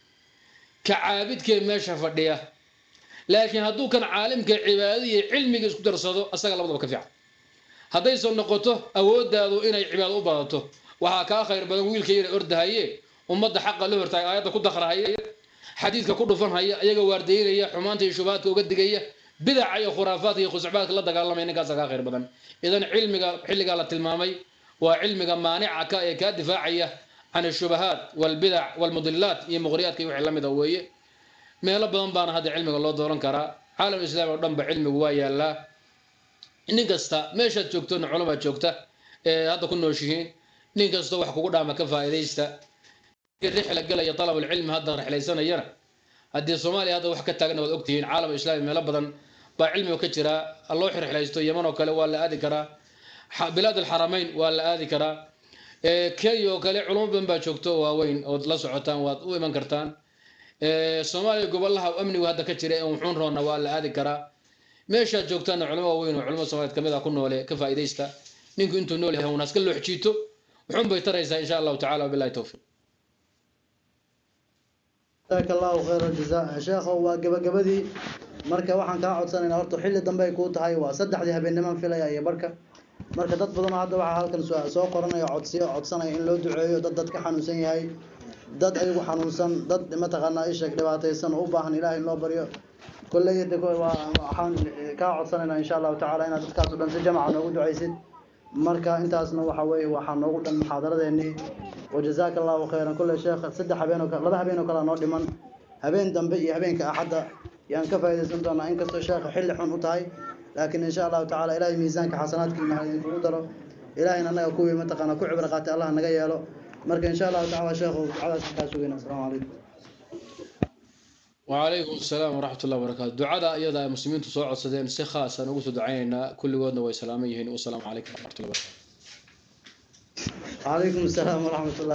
كعابد كي ماشا فردية لكن هدو كان عالم كي عبادية علمك يسكو درسادو أستغل الله بكفيع هذا يسون نقطه أود دادو إنا عبادو بادتو وهاكا خير بدن ويل كير أردهاية ومد حق له ارتاي آيات ku dakhrahay xadiidka ku dhufanhay ayaga waardeeyay xumaanta iyo shubaadka uga digaya bidca iyo khuraafaad iyo khusbaadka la dagaalamay ninkaas ka khayr badan idan cilmiga xilliga la tilmaamay waa cilmiga maanica ka ee ka difaacaya عن الشبهات والبدع والمضلات iyo muqriyaadka iyo wixii lamid ah weeye meelo badan baan hada cilmiga loo dooran karaa caalam islaami oo dhan ba cilmigu waa yaala nin kasta meesha joogto culumada joogta ee hada ku nooshihiin nin kasta wax kugu dhaama ka faa'iideysta الرحلة قال يا طلب العلم هذا رحلة سنة يرى هذه الصومالي هذا وحكة تاجنا وقتين عالم إسلامي ملبضا بعلم وكتيرا الله يحرح رحلة يمن وكلا ولا أذكره بلاد الحرمين ولا أذكره كي وكلا علوم بن باشوكتو وين أو لا سعتان ومن كرتان الصومالي قبل لها وأمني وهذا كتير وحون رونا ولا أذكره ماشى جوكتان علماء وين وعلماء الصومالي كمذا كنا ولا كفاية إيستا نينكو أنتم نولي هون ناس كله حكيتو وحون بيترى إن شاء الله تعالى بالله توفيق جزاك الله خير الجزاء شيخ وقبدي marka waxaan ka codsanaynaa horta xilli dambe ay ku tahay waa 3 habeenimo filaya iyo barka marka dad badan hadda waxa halkan soo qoranaya codsanaya in loo duceeyo dad ka xanuunsan yahay dad ayagu xanuunsan dad ma taqaanaa isha dhibaataysan u baahan Ilaahay in loo baryo كل يد وحان كاعد سنة إن شاء الله تعالى إن تذكرت بنس جماعة نقول عيسد مركا أنت أصلا وحوي وحان نقول المحاضرة ذي وجزاك الله خيرا كل شيخ سد حبينك لا حبينك لا نور لمن هبين دنبي هبينك أحد يعني كفى إذا سنتنا إنك الشيخ حل حن أطاي لكن إن شاء الله تعالى إلهي ميزانك حسناتك من هذه القدرة إلهي أن يكون متقنا كل عبرقات الله نجيا له مركا إن شاء الله تعالى شيخ على سكاسوين السلام عليكم. وعليكم السلام ورحمة الله وبركاته. دعاء أيضا المسلمين تصاعد صدين سخاء سنقول دعائنا كل وادنا وسلاميهن والسلام عليكم ورحمة الله وبركاته. عليكم السلام ورحمة الله.